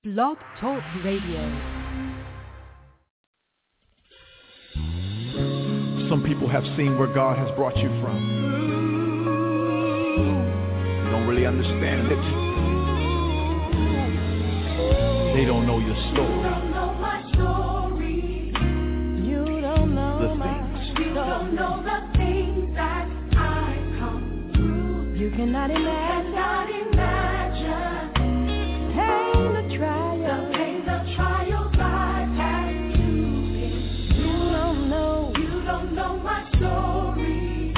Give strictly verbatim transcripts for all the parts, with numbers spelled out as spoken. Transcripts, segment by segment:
Blog Talk Radio. Some people have seen where God has brought you from. You don't really understand it. They don't know your story. You don't know my story. You don't know the my things. You don't know the things that I've come through. You cannot imagine. You cannot imagine. Pain, the trials. The pain, the trials I've had to endure. You don't know. You don't know my story.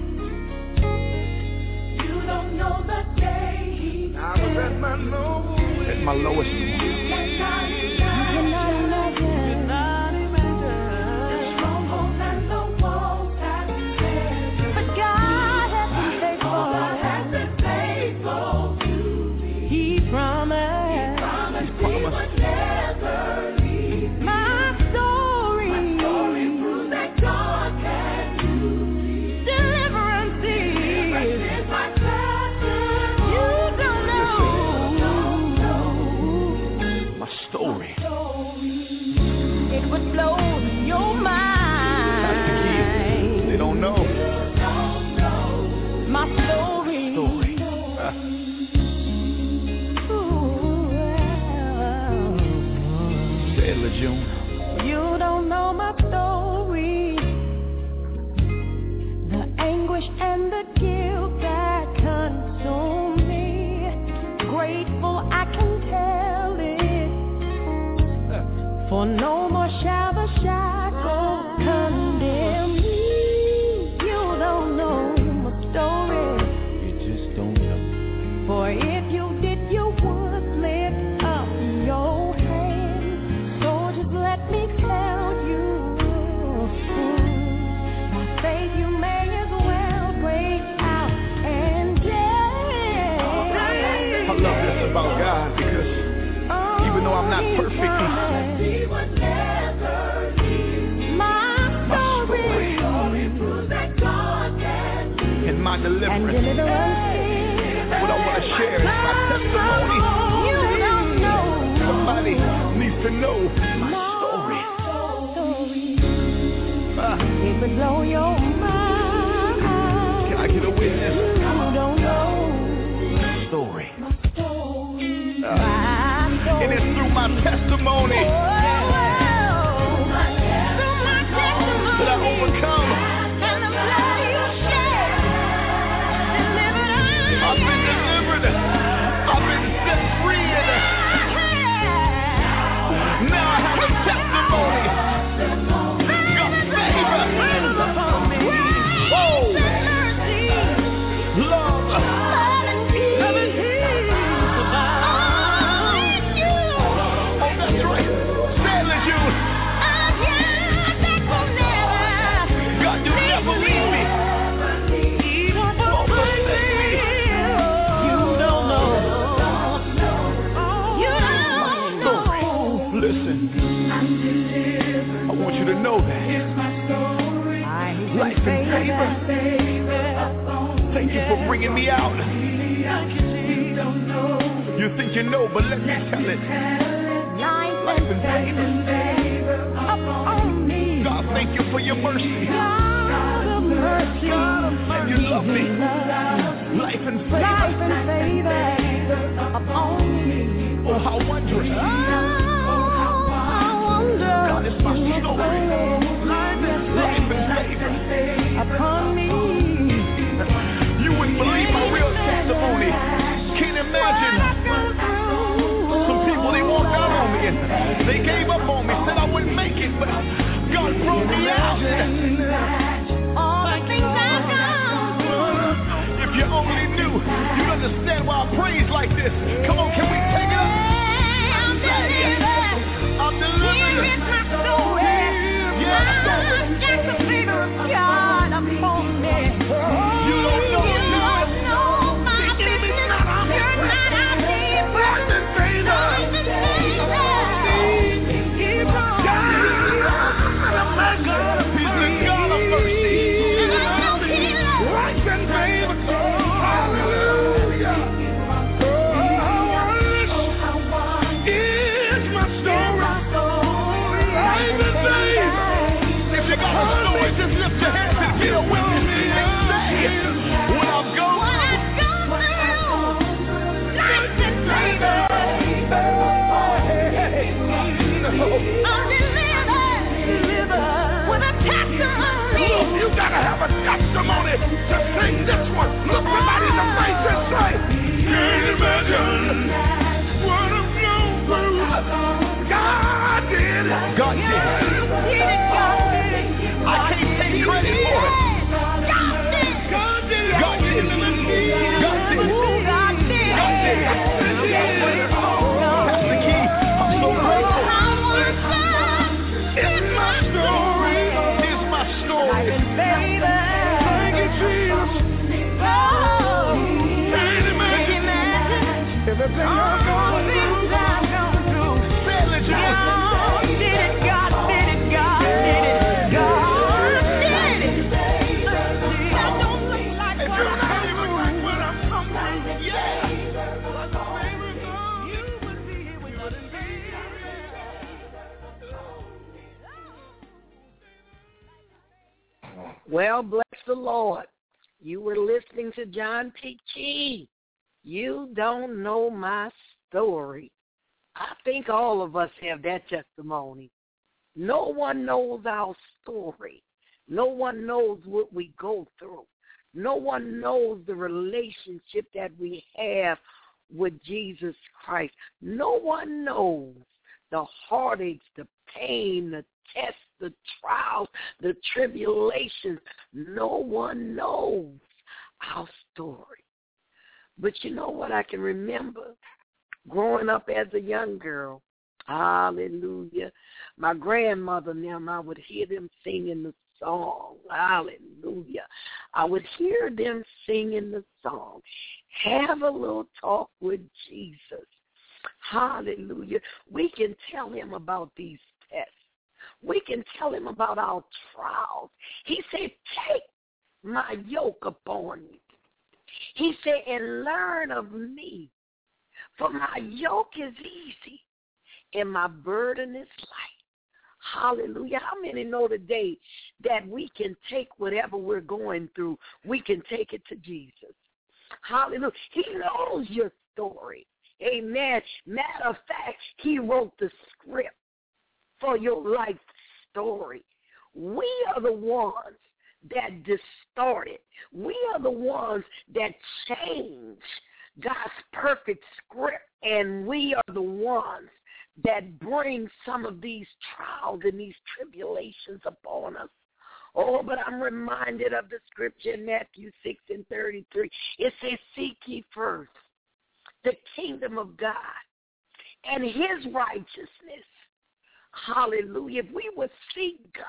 You don't know the day. I was at my lowest. At my lowest point. You don't know my story, the anguish and the guilt that consumed me. Grateful I can tell it, for no more shall the shackles condemn me. You don't know my story, you just don't know. For if you did, you would lift up your let me tell you, by faith you may as well break out and dance. I love this about God because oh, even though I'm not perfect, He was never my story, my story that God can do. And my deliverance. And deliverance. What I want to share is my testimony. You don't know. Somebody needs to know my it would blow your mind. Can I get a witness? You don't know my story. My story. Uh, my story. And it's through my testimony oh, my through my testimony that I overcome. And the blood you shed delivered. I've been delivered. I've been set free. And now I have a testimony. Know that life and favor. Thank you for bringing me out. You think you know, but let me tell it. Life and favor upon me. God, thank you for your mercy. God of mercy, and you love me. Life and favor upon me. Oh, how wondrous. God is my story. Life and favor upon me. You wouldn't believe my real testimony. Can't imagine. Some people, they walked out on me and they gave up on me, said I wouldn't make it, but God brought me out. All the things I've gone through. If you only knew, you'd understand why I praise like this. Come on, can we take it up? I'm delivered. I'm delivered. Here is my story. Yes. I'm just a figure of God upon me. You don't know. You don't know my business. You're not out here. Life and favor. Life and favor. Keep on. He's the God of mercy. Life and favor. Hallelujah. Sing this one. Look somebody in the face and say, can't imagine what I'm going through. God did it. God did it. I can't take credit for it. God did it. God did it. God did it. God did it. God did it. That's the key. I'm so grateful. It's my story. It's my story. Thank you, Jesus. Oh, can't imagine everything I'm going through. Say it, let you know. God did it. God did it. God did it. God did it. That don't look like what I'm doing. Like what I'm doing. Yeah. You would be here with your Well, bless the Lord. You were listening to John P. Key. You don't know my story. I think all of us have that testimony. No one knows our story. No one knows what we go through. No one knows the relationship that we have with Jesus Christ. No one knows the heartaches, the pain, the tests, the trials, the tribulations. No one knows our story. But you know what I can remember? Growing up as a young girl, hallelujah, my grandmother and them, I would hear them singing the song, hallelujah. I would hear them singing the song, have a little talk with Jesus, hallelujah. We can tell him about these tests. We can tell him about our trials. He said, take my yoke upon you. He said, and learn of me. For my yoke is easy and my burden is light. Hallelujah. How many know today that we can take whatever we're going through, we can take it to Jesus? Hallelujah. He knows your story. Amen. Matter of fact, he wrote the script for your life story. We are the ones that distort it. We are the ones that change God's perfect script, and we are the ones that bring some of these trials and these tribulations upon us. Oh, but I'm reminded of the scripture in Matthew six and thirty-three. It says, seek ye first the kingdom of God and his righteousness. Hallelujah. If we would seek God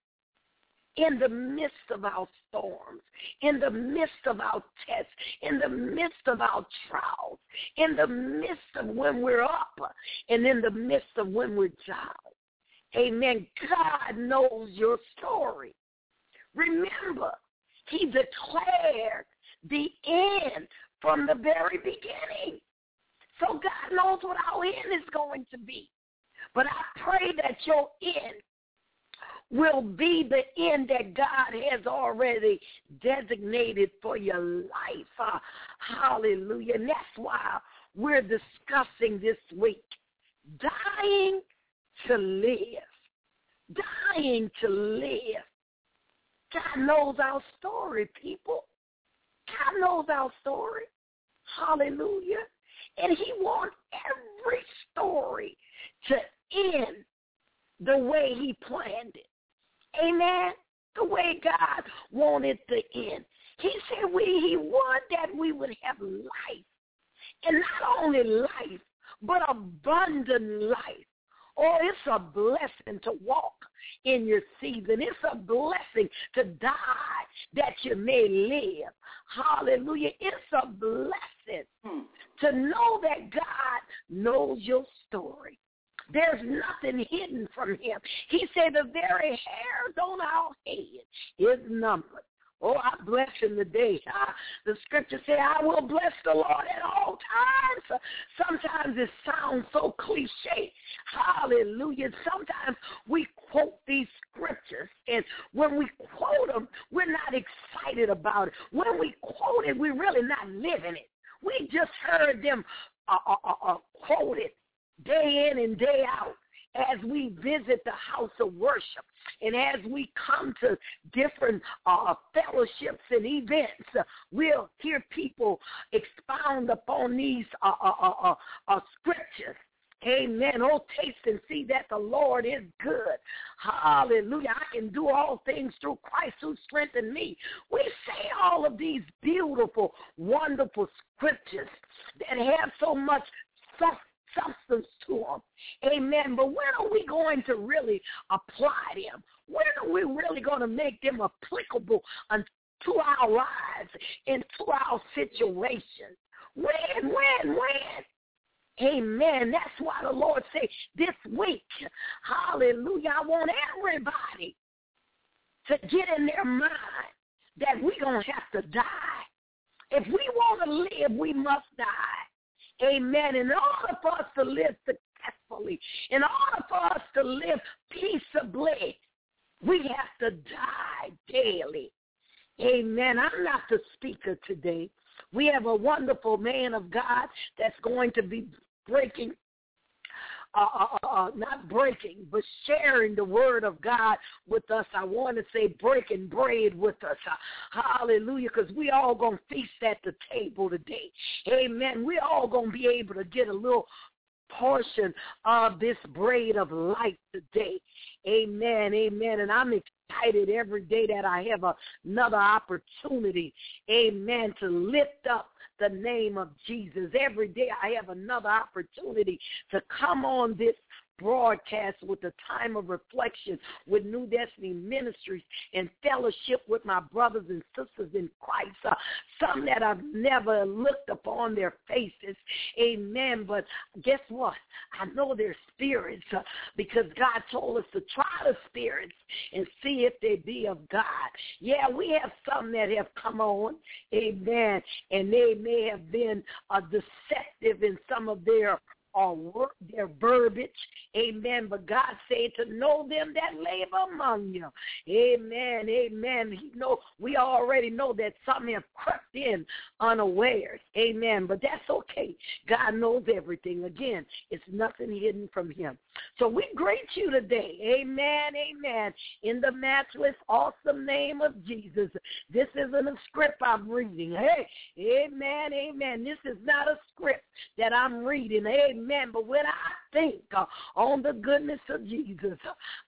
in the midst of our storms, in the midst of our tests, in the midst of our trials, in the midst of when we're up, and in the midst of when we're down. Amen. God knows your story. Remember, he declared the end from the very beginning. So God knows what our end is going to be. But I pray that your end will be the end that God has already designated for your life. Uh, hallelujah. And that's why we're discussing this week, dying to live. Dying to live. God knows our story, people. God knows our story. Hallelujah. And he wants every story to end the way he planned it. Amen. The way God wanted to end. He said we he wanted that we would have life. And not only life, but abundant life. Oh, it's a blessing to walk in your season. It's a blessing to die that you may live. Hallelujah. It's a blessing hmm. to know that God knows your story. There's nothing hidden from him. He said the very hairs on our head is numbered. Oh, I bless him today. Uh, the scripture says, I will bless the Lord at all times. Sometimes it sounds so cliche. Hallelujah. Sometimes we quote these scriptures, and when we quote them, we're not excited about it. When we quote it, we're really not living it. We just heard them uh, uh, uh, quoted day in and day out, as we visit the house of worship and as we come to different uh, fellowships and events, uh, we'll hear people expound upon these uh, uh, uh, uh, uh, scriptures. Amen. Oh, taste and see that the Lord is good. Hallelujah. I can do all things through Christ who strengthened me. We say all of these beautiful, wonderful scriptures that have so much substance to them. Amen. But when are we going to really apply them? When are we really going to make them applicable to our lives, into our situations? When, when, when? Amen. That's why the Lord said this week, hallelujah, I want everybody to get in their mind that we're going to have to die. If we want to live, we must die. Amen. In order for us to live successfully, in order for us to live peaceably, we have to die daily. Amen. I'm not the speaker today. We have a wonderful man of God that's going to be breaking, uh, uh, uh, not breaking, but sharing the word of God with us. I want to say breaking bread with us. Uh, hallelujah, because we all going to feast at the table today. Amen. We all going to be able to get a little portion of this bread of life today. Amen, amen. And I'm excited every day that I have a, another opportunity, amen, to lift up the name of Jesus. Every day I have another opportunity to come on this broadcast with a time of reflection with New Destiny Ministries and fellowship with my brothers and sisters in Christ, uh, some that I've never looked upon their faces, amen, but guess what? I know their spirits uh, because God told us to try the spirits and see if they be of God. Yeah, we have some that have come on, amen, and they may have been uh, deceptive in some of their or work their verbiage, amen, but God said to know them that labor among you, amen, amen. He know, we already know that some have crept in unawares, amen, but that's okay. God knows everything. Again, it's nothing hidden from him. So we greet you today, amen, amen, in the matchless, awesome name of Jesus. This isn't a script I'm reading. Hey, amen, amen. This is not a script that I'm reading, amen. Amen. But when I think uh, on the goodness of Jesus,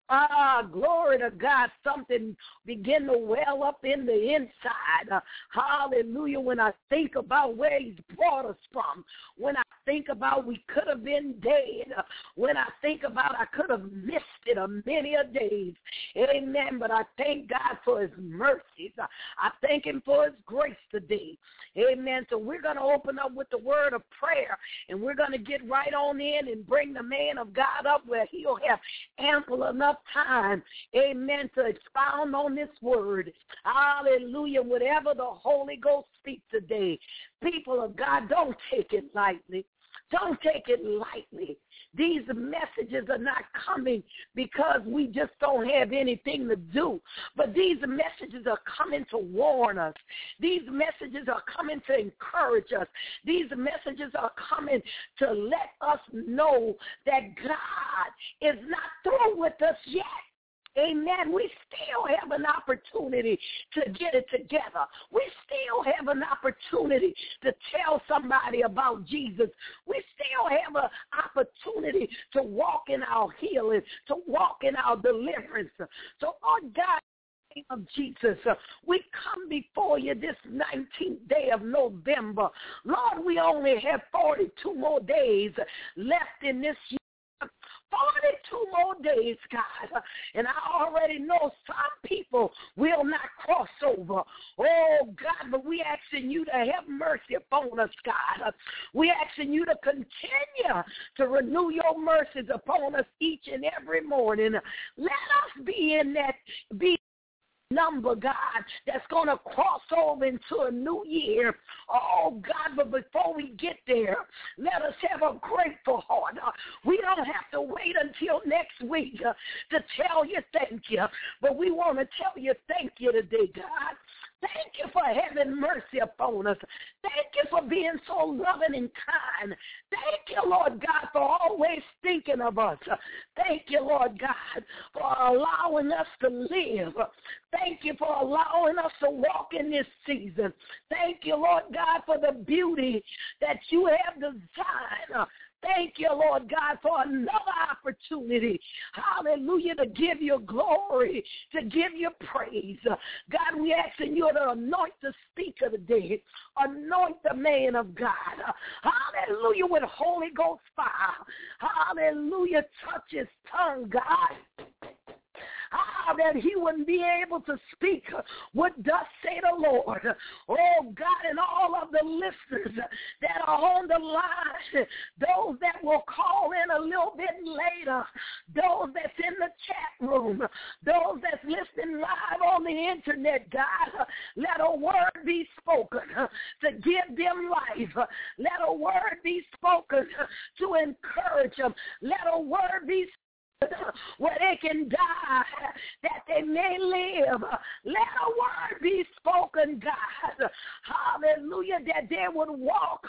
ah, glory to God, something begin to well up in the inside. Uh, hallelujah. When I think about where he's brought us from, when I think about we could have been dead, uh, when I think about I could have missed it a many a days. Amen. But I thank God for his mercies. Uh, I thank him for his grace today. Amen. So we're going to open up with the word of prayer, and we're going to get right on in and bring the man of God up where he'll have ample enough time, amen, to expound on this word. Hallelujah. Whatever the Holy Ghost speaks today, people of God, don't take it lightly. Don't take it lightly. These messages are not coming because we just don't have anything to do. But these messages are coming to warn us. These messages are coming to encourage us. These messages are coming to let us know that God is not through with us yet. Amen. We still have an opportunity to get it together. We still have an opportunity to tell somebody about Jesus. We still have an opportunity to walk in our healing, to walk in our deliverance. So, oh God, in the name of Jesus, uh, we come before you this nineteenth day of November. Lord, we only have forty-two more days left in this year. forty-two more days, God, and I already know some people will not cross over. Oh, God, but we asking you to have mercy upon us, God. We asking you to continue to renew your mercies upon us each and every morning. Let us be in that, be number, God, that's going to cross over into a new year. Oh, God, but before we get there, let us have a grateful heart. Uh, we don't have to wait until next week uh, to tell you thank you, but we want to tell you thank you today, God. Thank you for having mercy upon us. Thank you for being so loving and kind. Thank you, Lord God, for always thinking thinking of us. Thank you, Lord God, for allowing us to live. Thank you for allowing us to walk in this season. Thank you, Lord God, for the beauty that you have designed. Thank you, Lord God, for another opportunity, hallelujah, to give you glory, to give you praise. God, we asking you to anoint the speaker today, anoint the man of God, hallelujah, with Holy Ghost fire, hallelujah, touch his tongue, God. Ah, that he wouldn't be able to speak what does say the Lord. Oh, God, and all of the listeners that are on the line, those that will call in a little bit later, those that's in the chat room, those that's listening live on the internet, God, let a word be spoken to give them life. Let a word be spoken to encourage them. Let a word be spoken where they can die, that they may live. Let a word be spoken, God. Hallelujah, that they would walk,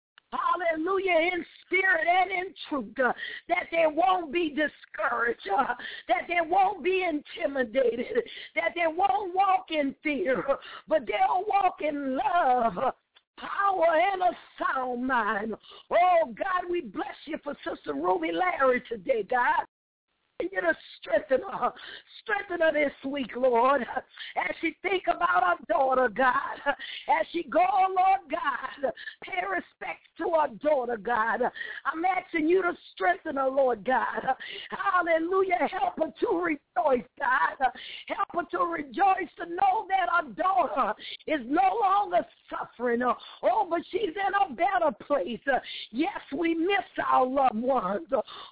hallelujah, in spirit and in truth, uh, that they won't be discouraged, uh, that they won't be intimidated, that they won't walk in fear, but they'll walk in love, power, and a sound mind. Oh, God, we bless you for Sister Ruby Larry today, God. You to strengthen her, strengthen her this week, Lord, as she think about her daughter, God, as she go, Lord God, pay respect to her daughter, God. I'm asking you to strengthen her, Lord God. Hallelujah, help her to rejoice, God. Help her to rejoice to know that her daughter is no longer suffering, oh, but she's in a better place. Yes, we miss our loved ones,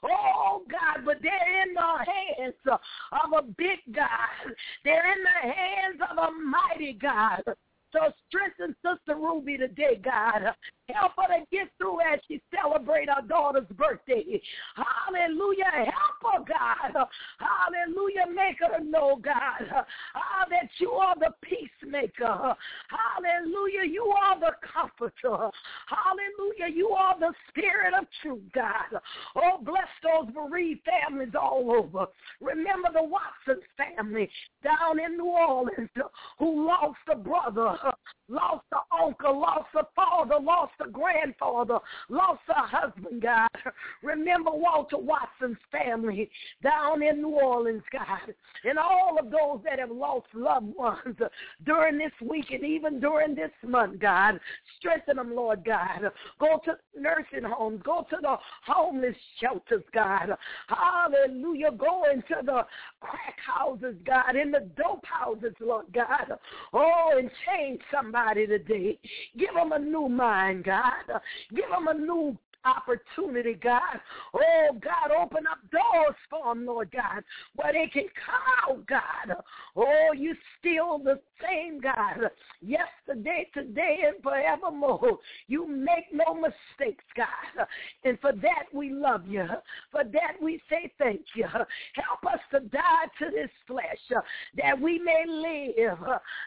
oh, God, but they're in the hands of a big God. They're in the hands of a mighty God. So strengthen Sister Ruby today, God. Help her to get through as she celebrates her daughter's birthday. Hallelujah. Help her, God. Hallelujah. Make her know, God, ah, that you are the peacemaker. Hallelujah. You are the comforter. Hallelujah. You are the spirit of truth, God. Oh, bless those bereaved families all over. Remember the Watson family down in New Orleans who lost a brother, lost an uncle, lost a father, lost a grandfather, lost a husband, God. Remember Walter Watson's family down in New Orleans, God, and all of those that have lost loved ones during this week and even during this month, God. Strengthen them, Lord God. Go to nursing homes. Go to the homeless shelters, God. Hallelujah. Go into the crack houses, God, in the dope houses, Lord God. Oh, and change somebody today. Give them a new mind, God. Give them a new opportunity, God. Oh, God, open up doors for them, Lord God, where they can come out, God. Oh, you still the same, God. Yesterday, today, and forevermore. You make no mistakes, God. And for that, we love you. For that, we say thank you. Help us to die to this flesh, that we may live.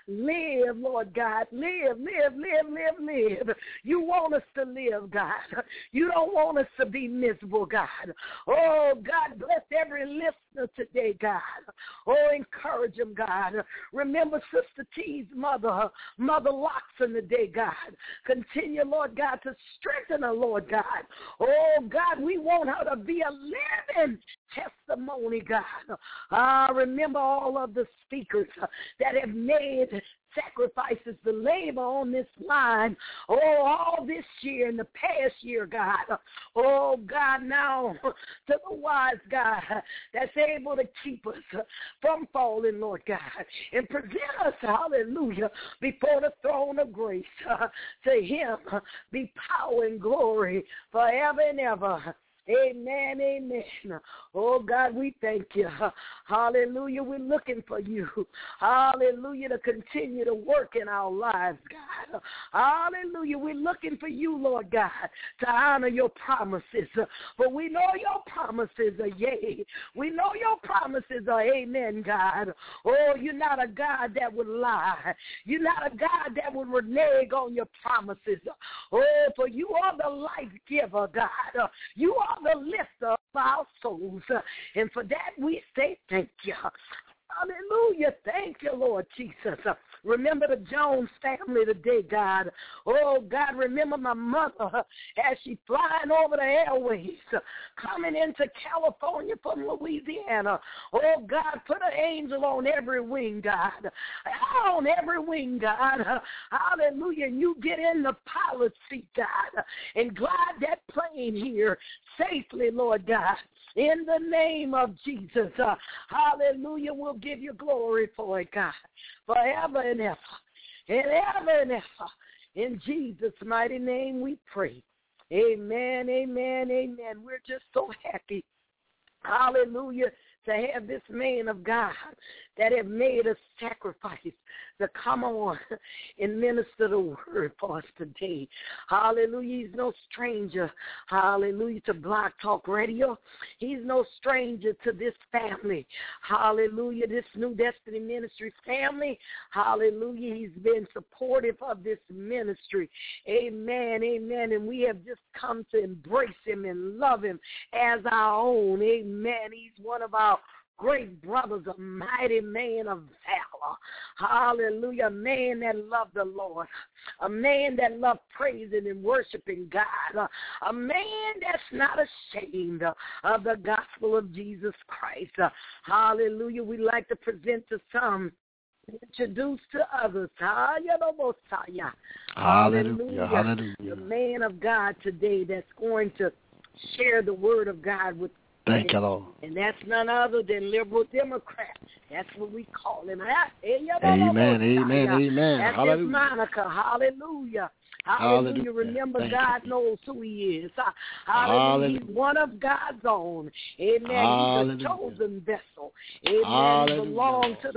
Live, Lord God. Live, live, live, live, live. You want us to live, God. You don't want us to be miserable, God. Oh, God, bless every listener today, God. Oh, encourage them, God. Remember Sister T's mother, Mother Loxon today, God. Continue, Lord God, to strengthen her, Lord God. Oh, God, we want her to be a living testimony, God. Ah, uh, remember all of the speakers that have made sacrifices to labor on this line, oh, all this year and the past year, God. Oh, God, now to the wise God that's able to keep us from falling, Lord God, and present us, hallelujah, before the throne of grace. Uh, to him be power and glory forever and ever. Amen, amen. Oh, God, we thank you. Hallelujah, we're looking for you. Hallelujah, to continue to work in our lives, God. Hallelujah, we're looking for you, Lord God, to honor your promises. But we know your promises are yea. We know your promises are amen, God. Oh, you're not a God that would lie. You're not a God that would renege on your promises. Oh, for you are the life giver, God. You are the lifter of our souls. And for that we say thank you. Hallelujah. Thank you, Lord Jesus. Remember the Jones family today, God. Oh, God, remember my mother as she flying over the airways, coming into California from Louisiana. Oh, God, put an angel on every wing, God. On every wing, God. Hallelujah. And you get in the pilot seat, God, and glide that plane here safely, Lord God. In the name of Jesus, uh, hallelujah, we'll give you glory for it, God, forever and ever, and ever and ever. In Jesus' mighty name we pray. Amen, amen, amen. We're just so happy, hallelujah, to have this man of God that have made a sacrifice to come on and minister the word for us today. Hallelujah. He's no stranger, hallelujah, to Blog Talk Radio. He's no stranger to this family. Hallelujah. This New Destiny Ministry family. Hallelujah. He's been supportive of this ministry. Amen, amen. And we have just come to embrace him and love him as our own. Amen. He's one of our great brothers, a mighty man of valor. Hallelujah. A man that loved the Lord. A man that loved praising and worshiping God. A man that's not ashamed of the gospel of Jesus Christ. Hallelujah. We like to present to some, introduce to others. Hallelujah. Hallelujah. Hallelujah. The man of God today that's going to share the word of God with Thank you, Lord. And that's none other than liberal Democrat. That's what we call him. Amen, amen, amen. That's Hallelujah. his moniker. Hallelujah. Hallelujah. Hallelujah. Remember, Thank God you. knows who he is. Hallelujah. Hallelujah. He's one of God's own. Amen. Hallelujah. He's a chosen vessel. Amen. Hallelujah. He belongs to the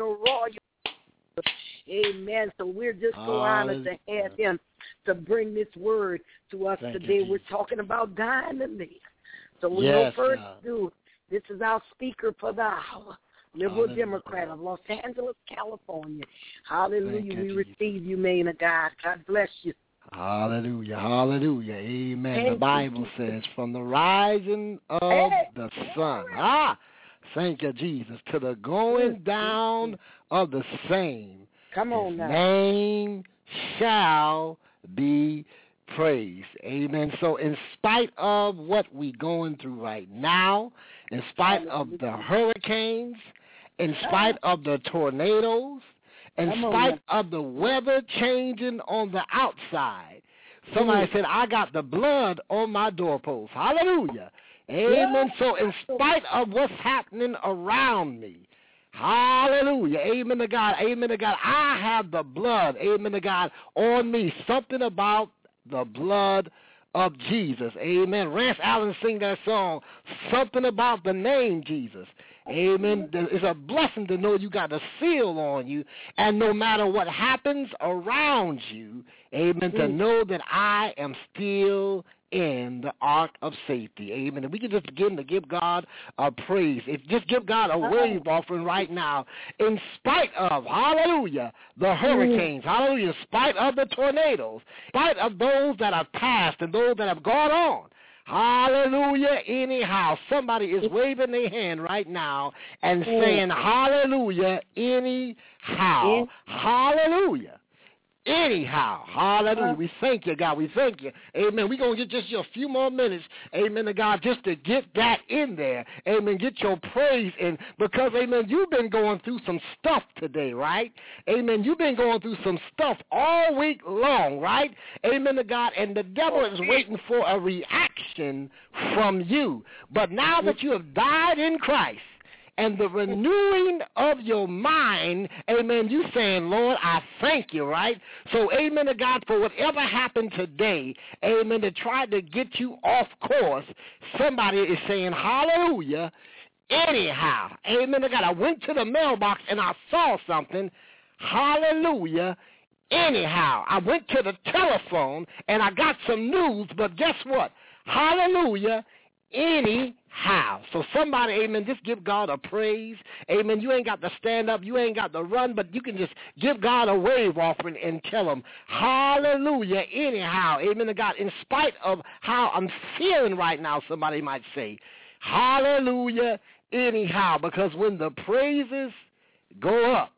royal. Amen. So we're just so honored to have him to bring this word to us Thank today. you, We're talking about dying to live. So we yes, no further God. ado, this is our speaker for the hour, liberal Hallelujah. Democrat of Los Angeles, California. Hallelujah. Thank you, We Jesus. receive you, man of God. God bless you. Hallelujah, hallelujah, amen. Thank the Bible you. says, from the rising of Hey. the sun, ah, thank you, Jesus, to the going down of the same, Come on his now. name shall be praised. Amen. So in spite of what we're going through right now, in spite of the hurricanes, in spite of the tornadoes, in Come on spite now. of the weather changing on the outside, somebody Mm. said, I got the blood on my doorpost. Hallelujah. Amen. Yeah. So in spite of what's happening around me, hallelujah, amen to God, amen to God, I have the blood, amen to God, on me. Something about the blood of Jesus. Amen. Rance Allen sing that song, something about the name Jesus. Amen. It's a blessing to know you got a seal on you, and no matter what happens around you, amen, to know that I am still in the ark of safety. Amen. And we can just begin to give God a praise. If just give God a wave offering right now, in spite of, hallelujah, the hurricanes, hallelujah, in spite of the tornadoes, in spite of those that have passed and those that have gone on. Hallelujah, anyhow. Somebody is waving their hand right now and saying, hallelujah, anyhow. Hallelujah. Anyhow, hallelujah. We thank you, God. We thank you. Amen. We're going to get just a few more minutes, amen, to God, just to get that in there. Amen. Get your praise in because, amen, you've been going through some stuff today, right? Amen. You've been going through some stuff all week long, right? Amen to God. And the devil is waiting for a reaction from you. But now that you have died in Christ, and the renewing of your mind, amen, you saying, Lord, I thank you, right? So, amen to God, for whatever happened today, amen, to try to get you off course, somebody is saying, hallelujah, anyhow. Amen to God. I went to the mailbox and I saw something, hallelujah, anyhow. I went to the telephone and I got some news, but guess what? Hallelujah, anyhow. So somebody, amen, just give God a praise. Amen. You ain't got to stand up. You ain't got to run, but you can just give God a wave offering and tell him, hallelujah, anyhow. Amen to God. In spite of how I'm feeling right now, somebody might say, hallelujah, anyhow. Because when the praises go up,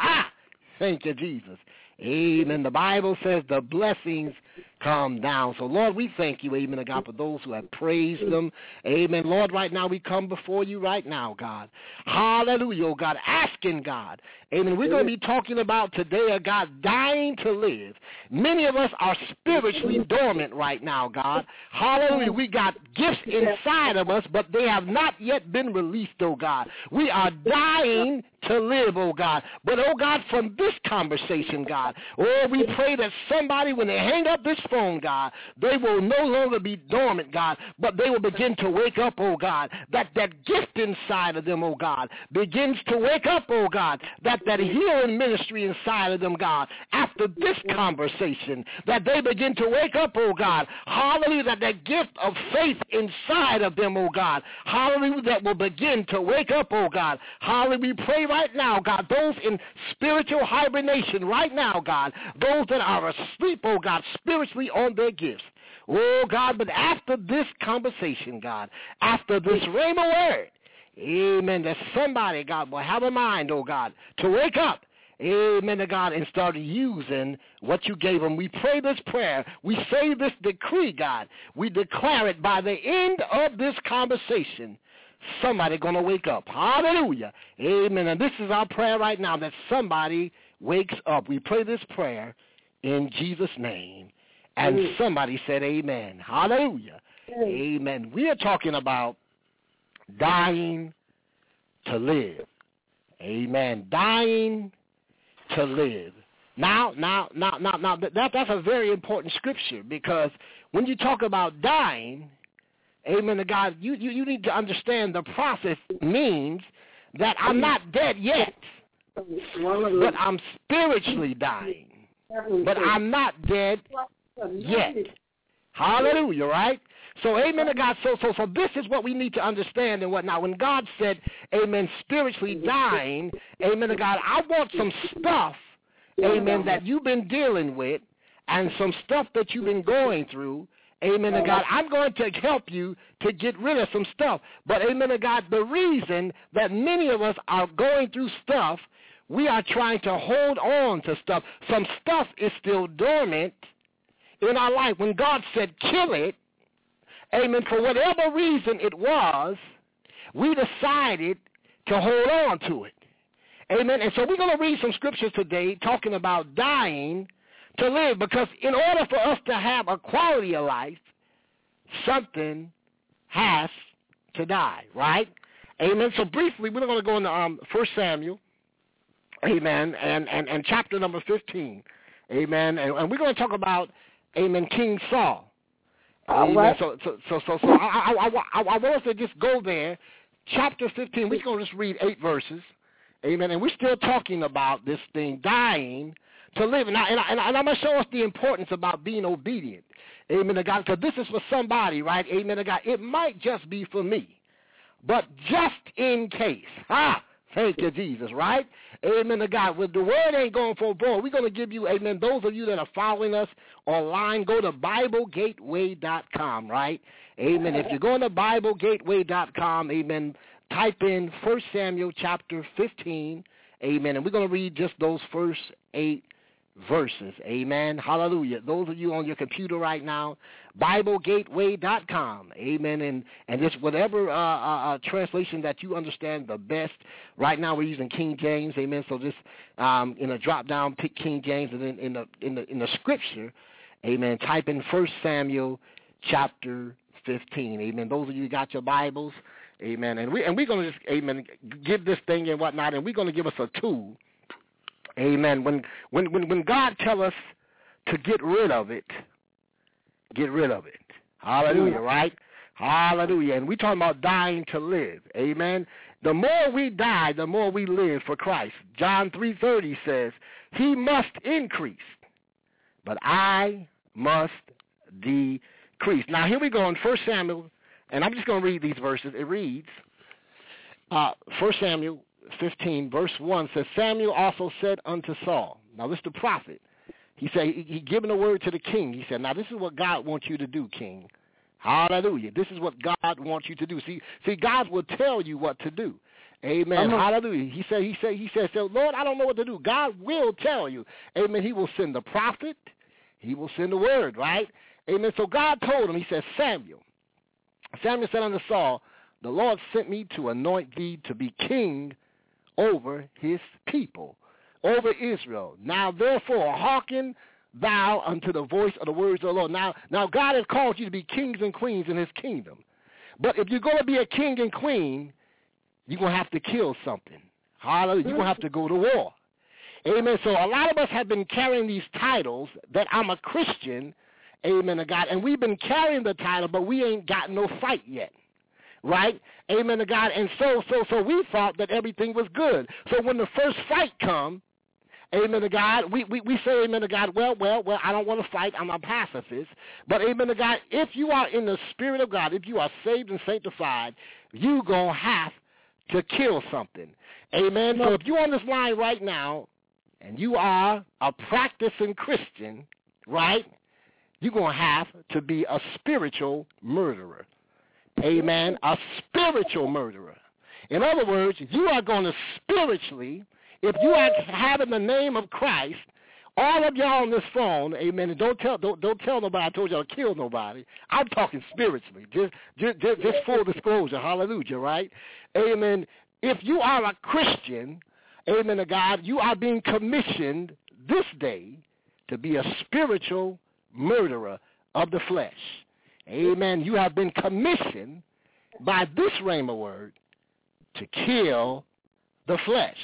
thank you, Jesus. Amen. The Bible says the blessings come down. So, Lord, we thank you, amen, God, for those who have praised them. Amen. Lord, right now we come before you right now, God. Hallelujah, oh God, asking God. Amen. We're going to be talking about today, a God dying to live. Many of us are spiritually dormant right now, God. Hallelujah. We got gifts inside of us, but they have not yet been released, oh God. We are dying to live, oh God. But, oh God, from this conversation, God, oh, we pray that somebody, when they hang up this phone, God, they will no longer be dormant, God, but they will begin to wake up, oh God, that that gift inside of them, oh God, begins to wake up, oh God, that that healing ministry inside of them, God, after this conversation, that they begin to wake up, oh God, hallelujah, that that gift of faith inside of them, oh God, hallelujah, that will begin to wake up, oh God, hallelujah, we pray right now, God, those in spiritual hibernation right now, God, those that are asleep, oh God, spiritually on their gifts, oh God, but after this conversation, God, after this rhema word, amen, that somebody, God, will have a mind, oh God, to wake up, amen, to God, and start using what you gave them. We pray this prayer. We say this decree, God. We declare it by the end of this conversation. Somebody going to wake up. Hallelujah. Amen. And this is our prayer right now, that somebody wakes up. We pray this prayer in Jesus' name. And amen. Somebody said amen. Hallelujah. Amen. Amen. We are talking about dying to live. Amen. Dying to live. Now, now, now, now, now that, that's a very important scripture, because when you talk about dying, amen to God, you, you, you need to understand the process means that I'm not dead yet, but I'm spiritually dying. But I'm not dead yet. Hallelujah, right? So, amen to God. So, so, so this is what we need to understand and whatnot. When God said, amen, spiritually dying, amen to God, I want some stuff, amen, that you've been dealing with and some stuff that you've been going through. Amen to God. I'm going to help you to get rid of some stuff. But, amen to God, the reason that many of us are going through stuff, we are trying to hold on to stuff. Some stuff is still dormant in our life. When God said kill it, amen, for whatever reason it was, we decided to hold on to it. Amen. And so we're going to read some scriptures today talking about dying to live, because in order for us to have a quality of life, something has to die, right? Amen. So briefly, we're going to go into um, First Samuel, amen, and, and, and chapter number fifteen, amen, and, and we're going to talk about, amen, King Saul. Amen. Right. So, so, so, so, so I, I, I, I want us to just go there, chapter fifteen. We're going to just read eight verses, amen, and we're still talking about this thing, dying to live. And, I, and, I, and, I, and I'm going to show us the importance about being obedient, amen to God, because this is for somebody, right, amen to God. It might just be for me, but just in case, ah, thank you, Jesus, right? Amen to God. Well, the word ain't going for boy. We're going to give you, amen, those of you that are following us online, go to Bible Gateway dot com, right? Amen. If you're going to Bible Gateway dot com, amen, type in First Samuel chapter fifteen, amen, and we're going to read just those first eight verses, amen, hallelujah. Those of you on your computer right now, Bible Gateway dot com, amen, and, and just whatever uh, uh, uh, translation that you understand the best. Right now we're using King James, amen, so just um, in a drop-down, pick King James, and then in the, in the, in the scripture, amen, type in First Samuel chapter fifteen, amen. Those of you who got your Bibles, amen, and, we, and we're going to just, amen, give this thing and whatnot, and we're going to give us a tool. Amen. When when when when God tell us to get rid of it, get rid of it. Hallelujah, right? Hallelujah. And we talking about dying to live. Amen. The more we die, the more we live for Christ. John three thirty says, he must increase, but I must decrease. Now here we go in First Samuel And I'm just going to read these verses. It reads, uh, First Samuel fifteen, verse one says, Samuel also said unto Saul, now this is the prophet. He said, he, he given a word to the king. He said, now this is what God wants you to do, king. Hallelujah. This is what God wants you to do. See, see, God will tell you what to do. Amen. A- Hallelujah. He said, he said, he said, so, Lord, I don't know what to do. God will tell you. Amen. He will send the prophet. He will send the word, right? Amen. So God told him, he said, Samuel. Samuel said unto Saul, the Lord sent me to anoint thee to be king over his people, over Israel. Now, therefore, hearken thou unto the voice of the words of the Lord. Now, now God has called you to be kings and queens in his kingdom. But if you're going to be a king and queen, you're going to have to kill something. Hallelujah. You're going to have to go to war. Amen. So a lot of us have been carrying these titles that I'm a Christian, amen to God, and we've been carrying the title, but we ain't got no fight yet. Right? Amen to God. And so so so we thought that everything was good. So when the first fight come, amen to God, we, we, we say amen to God, well, well, well, I don't want to fight. I'm a pacifist. But amen to God, if you are in the Spirit of God, if you are saved and sanctified, you're going to have to kill something. Amen. So if you're on this line right now and you are a practicing Christian, right, you're going to have to be a spiritual murderer. Amen. A spiritual murderer. In other words, you are going to spiritually, if you are having the name of Christ, all of y'all on this phone, amen, and don't tell don't, don't tell nobody I told y'all to kill nobody. I'm talking spiritually, just, just, just, just full disclosure, hallelujah, right? Amen. If you are a Christian, amen to God, you are being commissioned this day to be a spiritual murderer of the flesh. Amen. You have been commissioned by this rhema word to kill the flesh.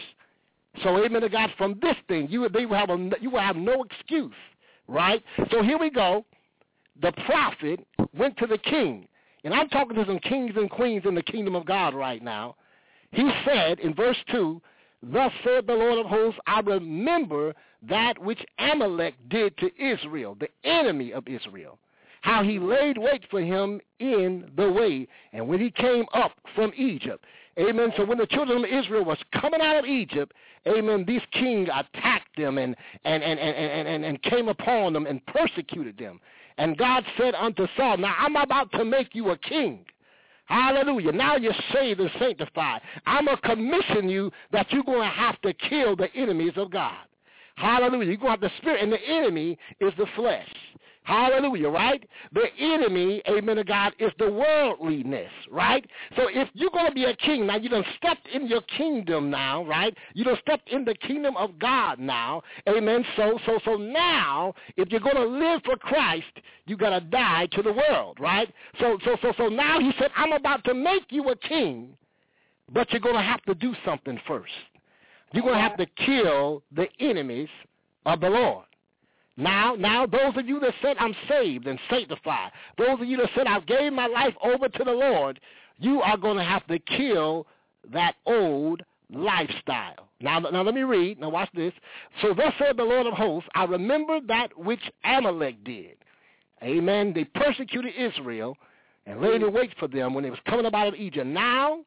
So, amen to God, from this thing, you, they will have a, you will have no excuse, right? So here we go. The prophet went to the king, and I'm talking to some kings and queens in the kingdom of God right now. He said in verse two, thus said the Lord of hosts, I remember that which Amalek did to Israel, the enemy of Israel, how he laid wait for him in the way, and when he came up from Egypt. Amen. So when the children of Israel was coming out of Egypt, amen, these kings attacked them and, and, and, and, and, and came upon them and persecuted them. And God said unto Saul, now I'm about to make you a king. Hallelujah. Now you're saved and sanctified. I'm going to commission you that you're going to have to kill the enemies of God. Hallelujah. You're going to have the spirit, and the enemy is the flesh. Hallelujah, right? The enemy, amen to God, is the worldliness, right? So if you're going to be a king, now you done stepped in your kingdom now, right? You done stepped in the kingdom of God now, amen? So so so now, if you're going to live for Christ, you got to die to the world, right? So so so so now he said, I'm about to make you a king, but you're going to have to do something first. You're going to have to kill the enemies of the Lord. Now, now, those of you that said I'm saved and sanctified, those of you that said I've gave my life over to the Lord, you are going to have to kill that old lifestyle. Now, now let me read. Now watch this. So thus said the Lord of hosts, I remember that which Amalek did. Amen. They persecuted Israel and laid in wait for them when they was coming up out of Egypt. Now,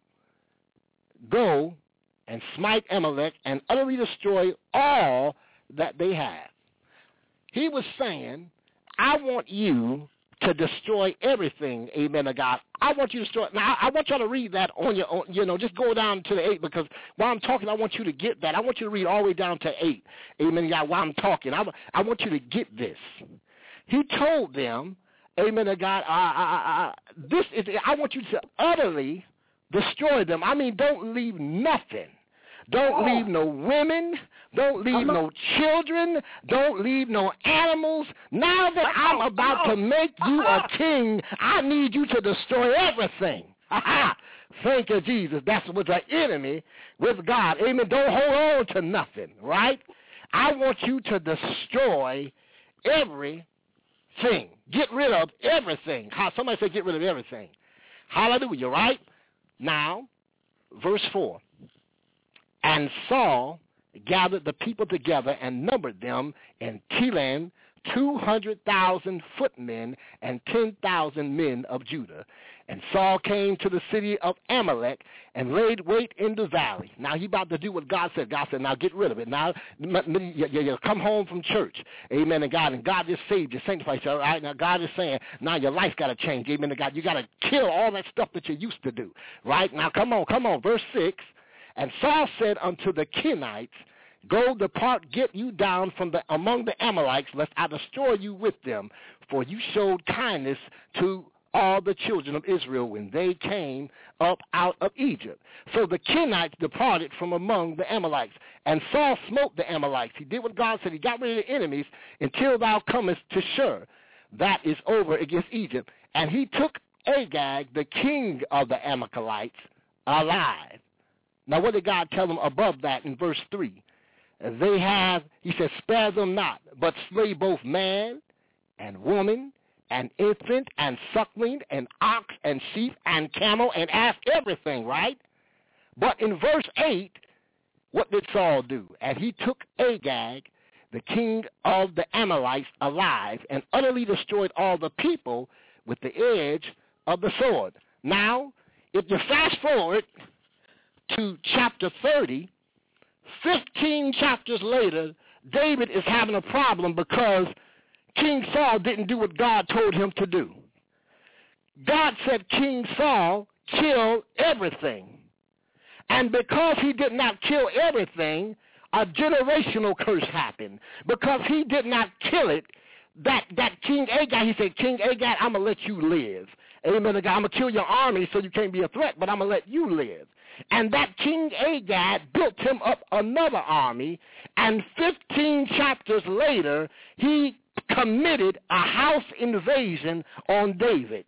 go and smite Amalek and utterly destroy all that they have. He was saying, I want you to destroy everything, amen to God. I want you to destroy. Now, I want y'all to read that on your own, you know, just go down to the eight, because while I'm talking, I want you to get that. I want you to read all the way down to eight, amen to God, while I'm talking. I, I want you to get this. He told them, amen to God, I, I, I, this is, I want you to utterly destroy them. I mean, don't leave nothing. Don't leave no women. Don't leave no children. Don't leave no animals. Now that I'm about to make you a king, I need you to destroy everything. Thank you, Jesus. That's what the enemy with God. Amen. Don't hold on to nothing, right? I want you to destroy everything. Get rid of everything. How somebody say get rid of everything. Hallelujah, right? Now, verse four. And Saul gathered the people together and numbered them in Telan, two hundred thousand footmen and ten thousand men of Judah. And Saul came to the city of Amalek and laid wait in the valley. Now he about to do what God said. God said, now get rid of it. Now you, you, you come home from church. Amen to God. And God just saved you, sanctified you. All right, now God is saying, now your life got to change. Amen to God. You got to kill all that stuff that you used to do. Right? Now come on, come on. Verse six. And Saul said unto the Kenites, go depart, get you down from the among the Amalekites, lest I destroy you with them. For you showed kindness to all the children of Israel when they came up out of Egypt. So the Kenites departed from among the Amalekites. And Saul smote the Amalekites. He did what God said. He got rid of the enemies until thou comest to Shur. That is over against Egypt. And he took Agag, the king of the Amalekites, alive. Now what did God tell them above that in verse three? They have, he said, spare them not, but slay both man and woman and infant and suckling and ox and sheep and camel and ass, everything, right? But in verse eight, what did Saul do? And he took Agag, the king of the Amalekites, alive and utterly destroyed all the people with the edge of the sword. Now, if you fast forward to chapter thirty, fifteen chapters later, David is having a problem because King Saul didn't do what God told him to do. God said, King Saul, kill everything. And because he did not kill everything, a generational curse happened. Because he did not kill it, that, that King Agag, he said, King Agag, I'm going to let you live. Amen. I'm going to kill your army so you can't be a threat, but I'm going to let you live. And that King Agag built him up another army, and fifteen chapters later, he committed a house invasion on David.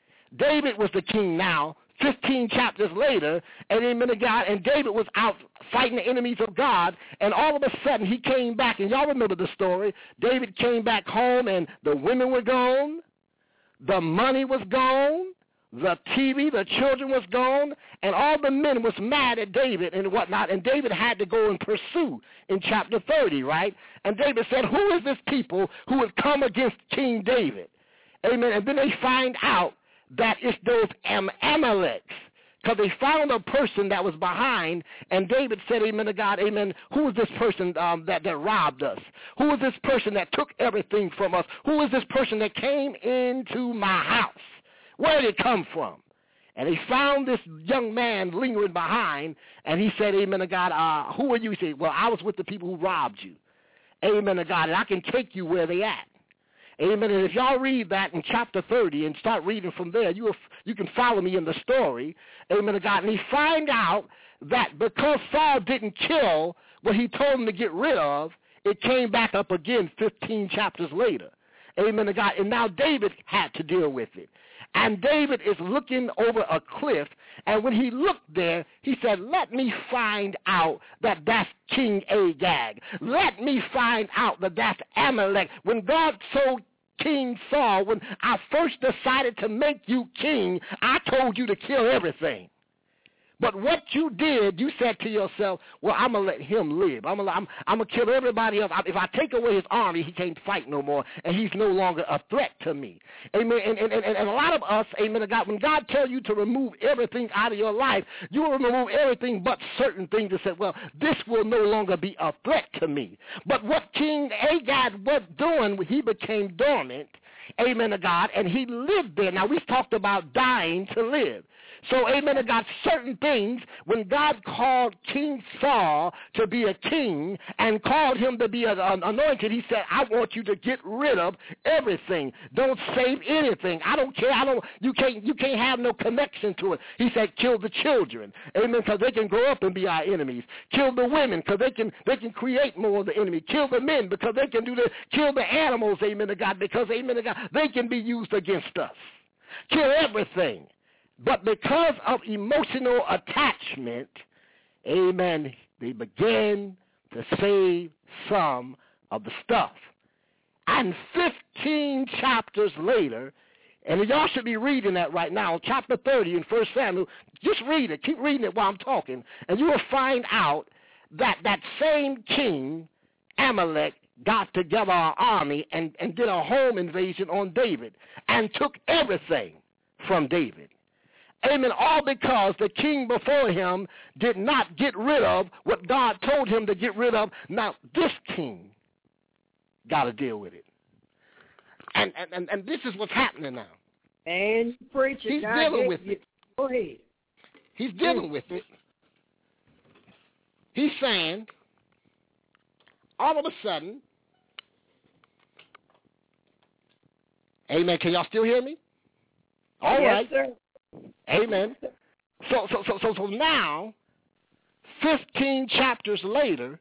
David was the king now, fifteen chapters later, and amen to God, and David was out fighting the enemies of God, and all of a sudden he came back, and y'all remember the story. David came back home, and the women were gone, the money was gone, the T V, the children was gone, and all the men was mad at David and whatnot, and David had to go and pursue in chapter thirty, right? And David said, who is this people who would come against King David? Amen. And then they find out that it's those Am- Amaleks, because they found a person that was behind, and David said, amen to God, amen, who is this person um, that, that robbed us? Who is this person that took everything from us? Who is this person that came into my house? Where did it come from? And they found this young man lingering behind, and he said, amen to God, uh, who are you? He said, well, I was with the people who robbed you. Amen to God, and I can take you where they at. Amen. And if y'all read that in chapter thirty and start reading from there, you will, you can follow me in the story. Amen to God. And he find out that because Saul didn't kill what he told him to get rid of, it came back up again fifteen chapters later. Amen to God. And now David had to deal with it. And David is looking over a cliff, and when he looked there, he said, let me find out that that's King Agag. Let me find out that that's Amalek. When God told King Saul, when I first decided to make you king, I told you to kill everything. But what you did, you said to yourself, well, I'm going to let him live. I'm going I'm, I'm to kill everybody else. If I take away his army, he can't fight no more, and he's no longer a threat to me. Amen. And, and, and, and a lot of us, amen to God, when God tells you to remove everything out of your life, you will remove everything but certain things and say, well, this will no longer be a threat to me. But what King Agag was doing, he became dormant, amen to God, and he lived there. Now, we've talked about dying to live. So, amen to God, certain things, when God called King Saul to be a king and called him to be an anointed, he said, I want you to get rid of everything. Don't save anything. I don't care. I don't, you can't, you can't have no connection to it. He said, kill the children. Amen, because they can grow up and be our enemies. Kill the women, because they can, they can create more of the enemy. Kill the men, because they can do the, kill the animals, amen to God, because, amen to God, they can be used against us. Kill everything. But because of emotional attachment, amen, they began to save some of the stuff. And fifteen chapters later, and y'all should be reading that right now, chapter thirty in First Samuel, just read it. Keep reading it while I'm talking, and you will find out that that same king, Amalek, got together an army and, and did a home invasion on David and took everything from David. Amen. All because the king before him did not get rid of what God told him to get rid of. Now, this king got to deal with it. And, and, and this is what's happening now. And preach it. He's God dealing with you. it. Go ahead. He's dealing with it. He's saying, all of a sudden, amen, can y'all still hear me? All yes, right. Sir. Amen. So, so, so, so, so now, fifteen chapters later,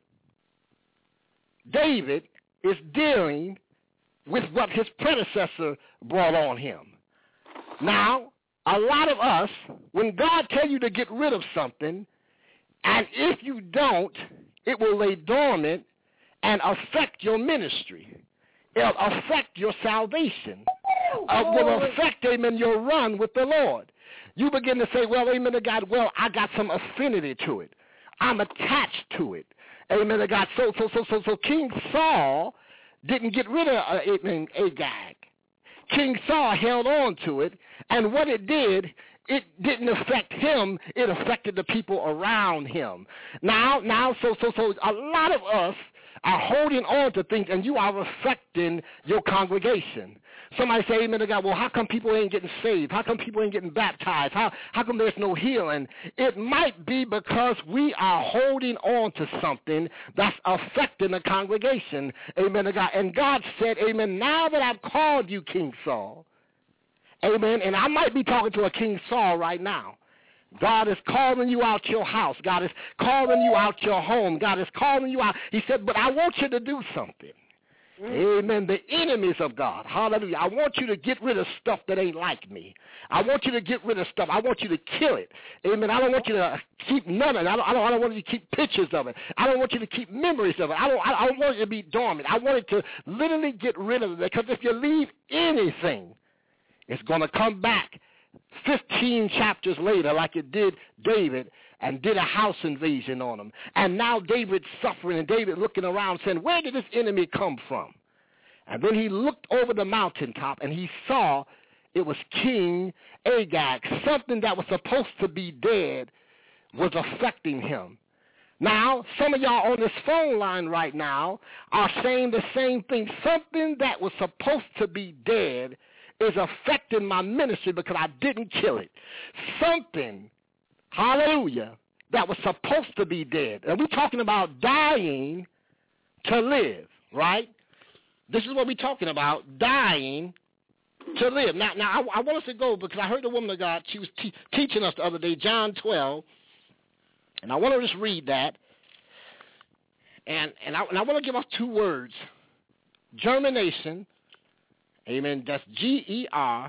David is dealing with what his predecessor brought on him. Now, a lot of us, when God tells you to get rid of something, and if you don't, it will lay dormant and affect your ministry. It'll affect your salvation. It will affect, amen, your run with the Lord. You begin to say, well, amen to God, well, I got some affinity to it. I'm attached to it. Amen to God. So, so, so, so, so King Saul didn't get rid of uh, amen, Agag. King Saul held on to it, and what it did, it didn't affect him. It affected the people around him. Now, now, so, so, so, a lot of us are holding on to things, and you are affecting your congregation. Somebody say, amen to God, well, how come people ain't getting saved? How come people ain't getting baptized? How, how come there's no healing? It might be because we are holding on to something that's affecting the congregation. Amen to God. And God said, amen, now that I've called you King Saul, amen, and I might be talking to a King Saul right now. God is calling you out your house. God is calling you out your home. God is calling you out. He said, but I want you to do something. Mm. Amen. The enemies of God. Hallelujah. I want you to get rid of stuff that ain't like me. I want you to get rid of stuff. I want you to kill it. Amen. I don't want you to keep none of it. I don't, I don't, I don't want you to keep pictures of it. I don't want you to keep memories of it. I don't, I don't want it to be dormant. I want it to literally get rid of it, because if you leave anything, it's going to come back fifteen chapters later like it did David, and did a house invasion on him. And now David's suffering, and David looking around saying, where did this enemy come from? And then he looked over the mountaintop, and he saw it was King Agag. Something that was supposed to be dead was affecting him. Now, some of y'all on this phone line right now are saying the same thing. Something that was supposed to be dead is affecting my ministry because I didn't kill it. Something, hallelujah, that was supposed to be dead. And we're talking about dying to live, right? This is what we're talking about, dying to live. Now, now I, I want us to go, because I heard the woman of God, she was te- teaching us the other day, John twelve, and I want to just read that. And, and, I, and I want to give us two words, germination. Amen. That's G E R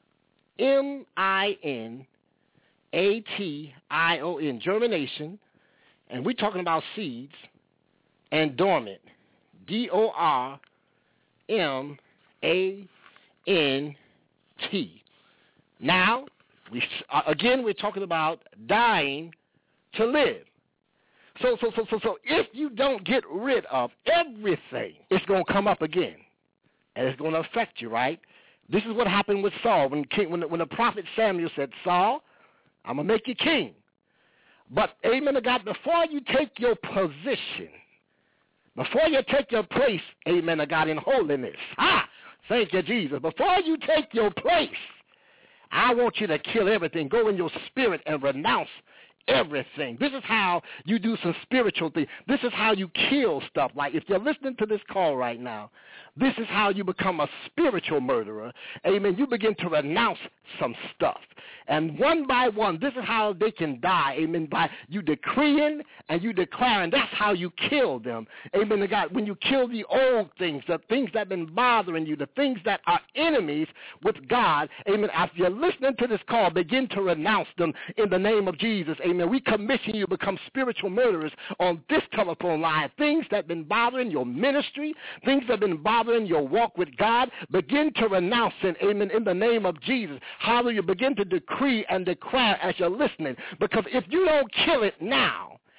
M I N A T I O N, germination. And we're talking about seeds. And dormant, D O R M A N T. Now, we again, we're talking about dying to live. So, so, so, so, so if you don't get rid of everything, it's going to come up again. And it's going to affect you, right? This is what happened with Saul. When, king, when, the, when the prophet Samuel said, Saul, I'm going to make you king. But, amen to God, before you take your position, before you take your place, amen to God, in holiness, ah, thank you, Jesus. Before you take your place, I want you to kill everything. Go in your spirit and renounce everything. This is how you do some spiritual things. This is how you kill stuff. Like if you're listening to this call right now, this is how you become a spiritual murderer. Amen. You begin to renounce some stuff. And one by one, this is how they can die. Amen. By you decreeing and you declaring. That's how you kill them. Amen to God. When you kill the old things, the things that have been bothering you, the things that are enemies with God. Amen. If you're listening to this call, begin to renounce them in the name of Jesus. Amen. We commission you to become spiritual murderers on this telephone line. Things that have been bothering your ministry, things that have been bothering your walk with God, begin to renounce it, amen, in the name of Jesus. Hallelujah. Begin to decree and declare as you're listening. Because if you don't kill it now,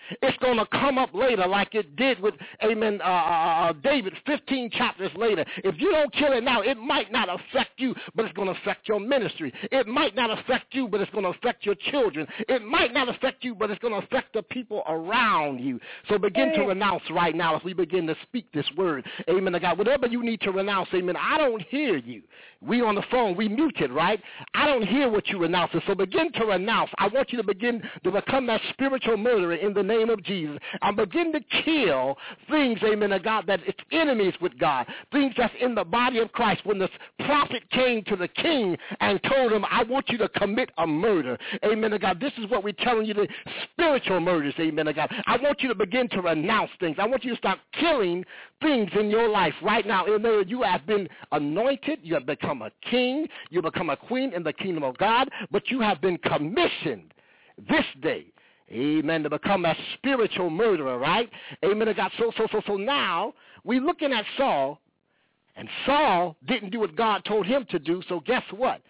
it's going to come up later like it did with, amen, uh, uh, David fifteen chapters later. If you don't kill it now, it might not affect you, but it's going to affect your ministry. It might not affect you, but it's going to affect your children. It might not affect you, but it's going to affect the people around you. So begin to renounce right now as we begin to speak this word. Amen to God. Whatever you need to renounce, amen, I don't hear you. We on the phone, we muted, right? I don't hear what you renounce. So begin to renounce. I want you to begin to become that spiritual murderer in the name of Jesus. And begin to kill things, amen, to God, that it's enemies with God. Things that's in the body of Christ. When the prophet came to the king and told him, I want you to commit a murder. Amen to God. This is what we're telling you, the spiritual murders, amen to God. I want you to begin to renounce things. I want you to start killing things in your life right now. Amen. You have been anointed. You have become a king. You become a queen in the kingdom of God. But you have been commissioned this day, amen, to become a spiritual murderer, right? Amen to God. So, so, so, so now we're looking at Saul, and Saul didn't do what God told him to do. So guess what?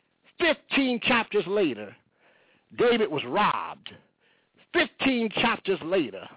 Fifteen chapters later, David was robbed. Fifteen chapters later,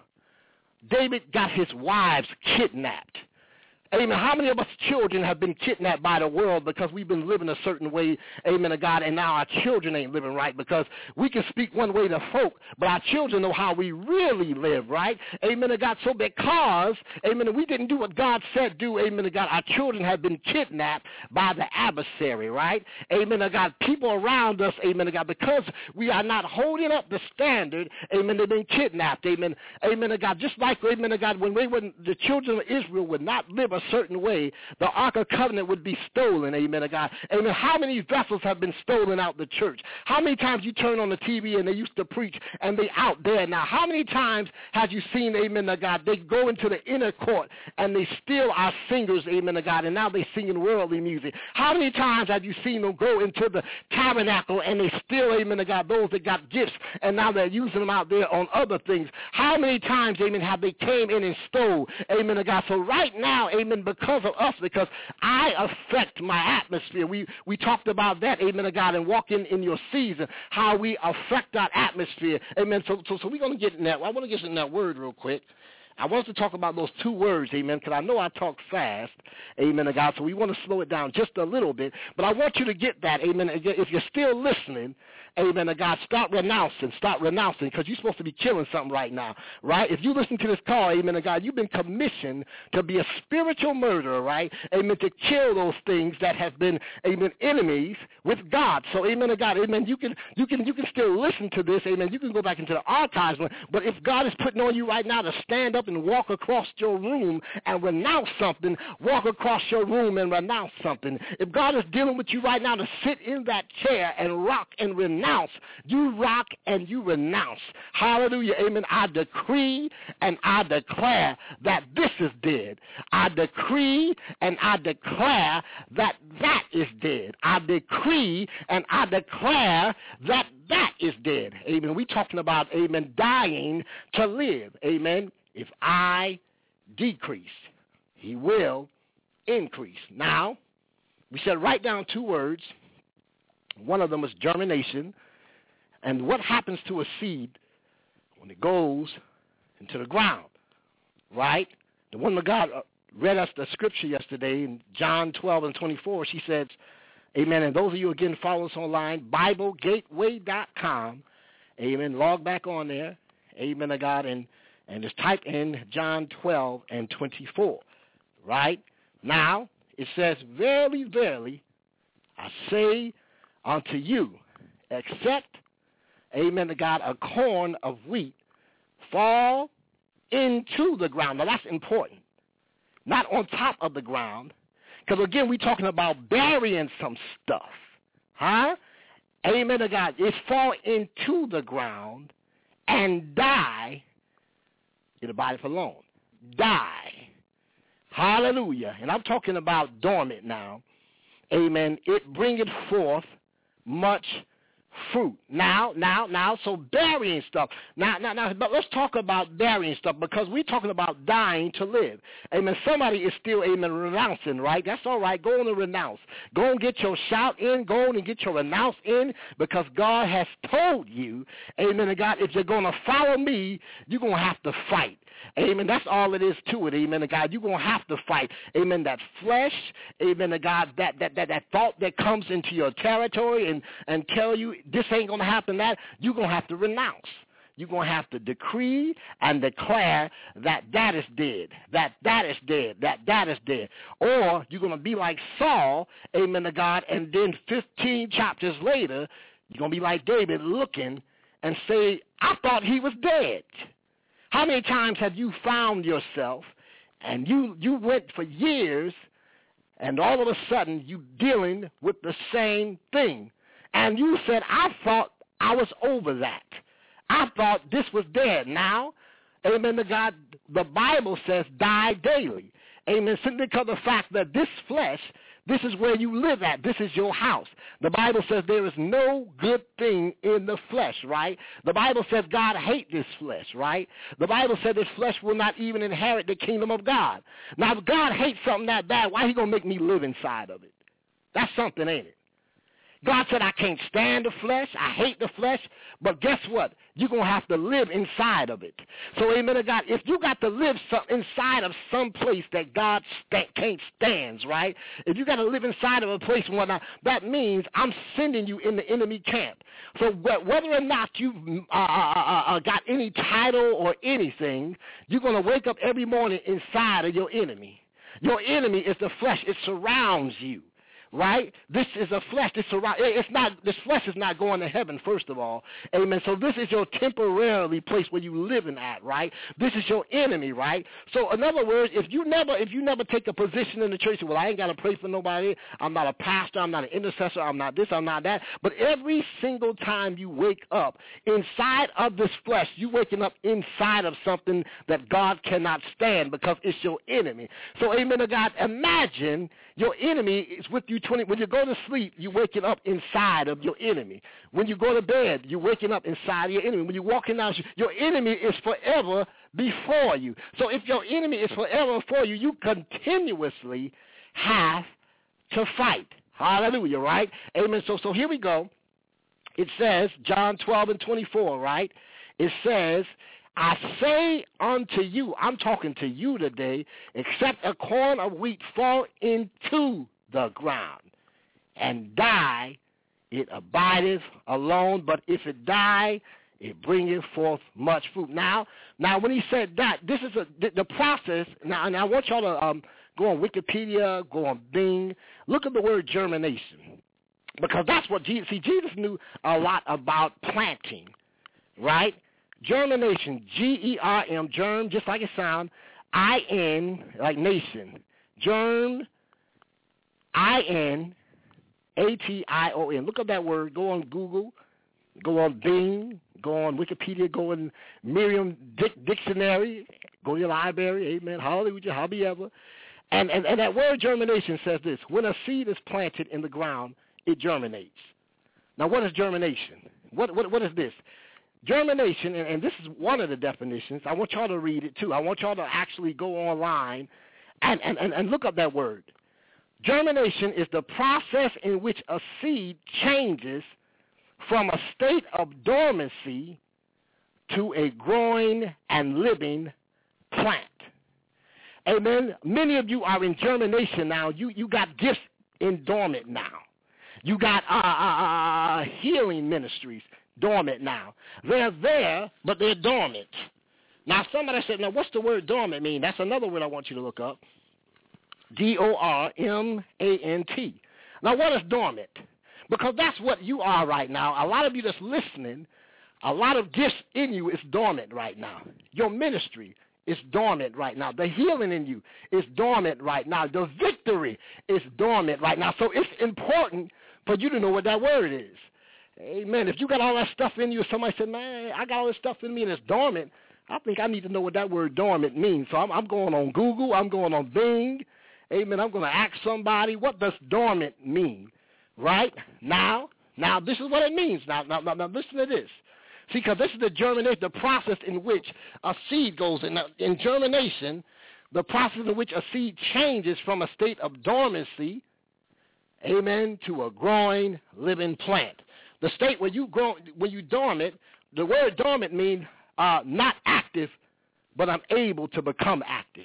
David got his wives kidnapped. Amen. How many of us children have been kidnapped by the world because we've been living a certain way, amen to God, and now our children ain't living right because we can speak one way to folk, but our children know how we really live, right? Amen to God. So because, amen, we didn't do what God said do, amen to God, our children have been kidnapped by the adversary, right? Amen to God. People around us, amen to God, because we are not holding up the standard, amen, they've been kidnapped, amen, amen to God. Just like, amen to God, when we wouldn't, the children of Israel would not live a certain way, the Ark of Covenant would be stolen, amen to God. Amen. How many vessels have been stolen out the church? How many times you turn on the T V and they used to preach and they out there now? How many times have you seen, amen to God, they go into the inner court and they steal our singers, amen to God, and now they singing worldly music? How many times have you seen them go into the tabernacle and they steal, amen to God, those that got gifts and now they're using them out there on other things? How many times, amen, have they came in and stole, amen to God? So right now, amen, because of us, because I affect my atmosphere. We we talked about that, amen to God, and walking in your season, how we affect our atmosphere. Amen. So so, so we're going to get in that. I want to get in that word real quick. I want us to talk about those two words, amen, because I know I talk fast, amen to God, so we want to slow it down just a little bit. But I want you to get that, amen. If you're still listening, amen to God, start renouncing, start renouncing, because you're supposed to be killing something right now, right? If you listen to this call, amen to God, you've been commissioned to be a spiritual murderer, right? Amen, to kill those things that have been, amen, enemies with God. So, amen to God, amen, you can you can, you can still listen to this, amen. You can go back into the archives, but if God is putting on you right now to stand up and walk across your room and renounce something, walk across your room and renounce something. If God is dealing with you right now to sit in that chair and rock and renounce, you rock and you renounce. Hallelujah. Amen. I decree and I declare that this is dead. I decree and I declare that that is dead. I decree and I declare that that is dead. Amen. We're talking about, amen, dying to live. Amen. If I decrease, he will increase. Now, we said write down two words. One of them is germination. And what happens to a seed when it goes into the ground, right? The woman of God read us the scripture yesterday in John twelve and twenty-four. She says, amen, and those of you, again, follow us online, Bible Gateway dot com. Amen. Log back on there. Amen to God. And And just type in John twelve and twenty-four, right? Now, it says, verily, verily, I say unto you, except, amen to God, a corn of wheat fall into the ground. Now, that's important. Not on top of the ground. Because, again, we're talking about burying some stuff. Huh? Amen to God. It fall into the ground and die. It abideth alone. Die. Hallelujah. And I'm talking about dormant now. Amen. It bringeth forth much fruit. Now, now, now, so burying stuff. Now, now, now, but let's talk about burying stuff because we're talking about dying to live. Amen. Somebody is still, amen, renouncing, right? That's all right. Go on and renounce. Go and get your shout in. Go on and get your renounce in because God has told you, amen, to God, if you're going to follow me, you're going to have to fight. Amen. That's all it is to it. Amen to God. You're going to have to fight. Amen. That flesh. Amen to God. That that that, that thought that comes into your territory and, and tell you this ain't going to happen, that you're going to have to renounce. You're going to have to decree and declare that that is dead, that that is dead, that that is dead. Or you're going to be like Saul, amen to God, and then fifteen chapters later, you're going to be like David looking and say, I thought he was dead. How many times have you found yourself and you, you went for years and all of a sudden you dealing with the same thing? And you said, I thought I was over that. I thought this was dead. Now, amen to God, the Bible says die daily. Amen. Simply because of the fact that this flesh, this is where you live at. This is your house. The Bible says there is no good thing in the flesh, right? The Bible says God hates this flesh, right? The Bible says this flesh will not even inherit the kingdom of God. Now, if God hates something that bad, why he going to make me live inside of it? That's something, ain't it? God said, I can't stand the flesh. I hate the flesh. But guess what? You're going to have to live inside of it. So, amen to God, if you got to live some, inside of some place that God st- can't stand, right? If you got to live inside of a place and whatnot, that means I'm sending you in the enemy camp. So whether or not you've uh, uh, uh, got any title or anything, you're going to wake up every morning inside of your enemy. Your enemy is the flesh. It surrounds you. Right? This is a flesh. This around, it's not. This flesh is not going to heaven, first of all. Amen. So this is your temporarily place where you living at, right? This is your enemy, right? So in other words, if you never, if you never take a position in the church, well, I ain't got to pray for nobody. I'm not a pastor. I'm not an intercessor. I'm not this. I'm not that. But every single time you wake up inside of this flesh, you waking up inside of something that God cannot stand because it's your enemy. So, amen to God. Imagine your enemy is with you twenty. When you go to sleep, you're waking up inside of your enemy. When you go to bed, you're waking up inside of your enemy. When you're walking down, your enemy is forever before you. So if your enemy is forever before you, you continuously have to fight. Hallelujah, right? Amen. So, so here we go. It says, John twelve and twenty-four, right? It says, I say unto you, I'm talking to you today, except a corn of wheat fall into the ground and die, it abideth alone. But if it die, it bringeth forth much fruit. Now, now when he said that, this is a, the, the process. Now, and I want y'all to um, go on Wikipedia, go on Bing, look at the word germination, because that's what Jesus. See, Jesus knew a lot about planting, right? Germination, G E R M, germ, just like it sounds, I N, like nation, germ, I N A T I O N. Look up that word. Go on Google. Go on Bing. Go on Wikipedia. Go on Merriam Dictionary. Go to your library. Amen. Hallelujah. Hobby ever. And, and, and that word germination says this. When a seed is planted in the ground, it germinates. Now, what is germination? What What, what is this? Germination, and, and this is one of the definitions. I want y'all to read it, too. I want y'all to actually go online and, and, and, and look up that word. Germination is the process in which a seed changes from a state of dormancy to a growing and living plant. Amen. Many of you are in germination now. You you got gifts in dormant now. You got uh, uh, uh, healing ministries dormant now. They're there, but they're dormant. Now, somebody said, now, what's the word dormant mean? That's another word I want you to look up. D O R M A N T. Now, what is dormant? Because that's what you are right now. A lot of you that's listening, a lot of gifts in you is dormant right now. Your ministry is dormant right now. The healing in you is dormant right now. The victory is dormant right now. So it's important for you to know what that word is. Amen. If you got all that stuff in you, somebody said, man, I got all this stuff in me and it's dormant, I think I need to know what that word dormant means. So I'm, I'm going on Google. I'm going on Bing. Amen. I'm going to ask somebody, what does dormant mean? Right? Now, Now, this is what it means. Now, now, now, now listen to this. See, because this is the germination, the process in which a seed goes in. Now, in germination, the process in which a seed changes from a state of dormancy, amen, to a growing, living plant. The state where you grow, when you dormant, the word dormant means uh, not active, but I'm able to become active.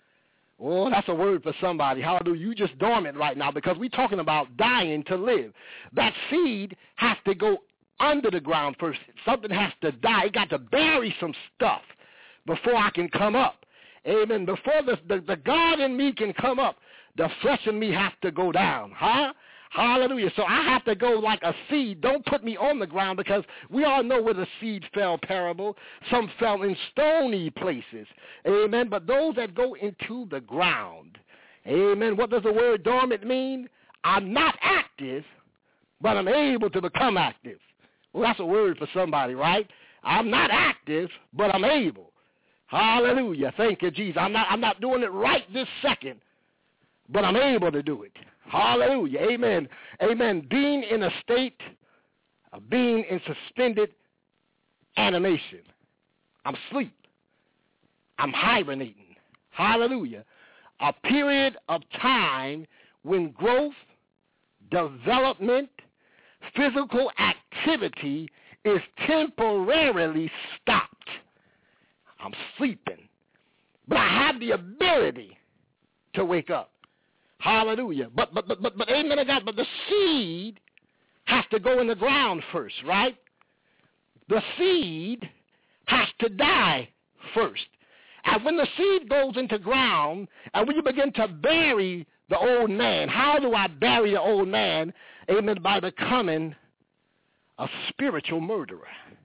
Oh, that's a word for somebody. Hallelujah. You just dormant right now because we're talking about dying to live. That seed has to go under the ground first. Something has to die. It got to bury some stuff before I can come up. Amen. Before the, the, the God in me can come up, the flesh in me has to go down. Huh? Hallelujah. So I have to go like a seed. Don't put me on the ground because we all know where the seed fell parable. Some fell in stony places. Amen. But those that go into the ground. Amen. What does the word dormant mean? I'm not active, but I'm able to become active. Well, that's a word for somebody, right? I'm not active, but I'm able. Hallelujah. Thank you, Jesus. I'm not, I'm not doing it right this second, but I'm able to do it. Hallelujah. Amen. Amen. Being in a state of being in suspended animation. I'm asleep. I'm hibernating. Hallelujah. A period of time when growth, development, physical activity is temporarily stopped. I'm sleeping. But I have the ability to wake up. Hallelujah. But, but, but, but, but, amen to God, but the seed has to go in the ground first, right? The seed has to die first. And when the seed goes into ground, and when you begin to bury the old man, how do I bury the old man? Amen, by becoming a spiritual murderer.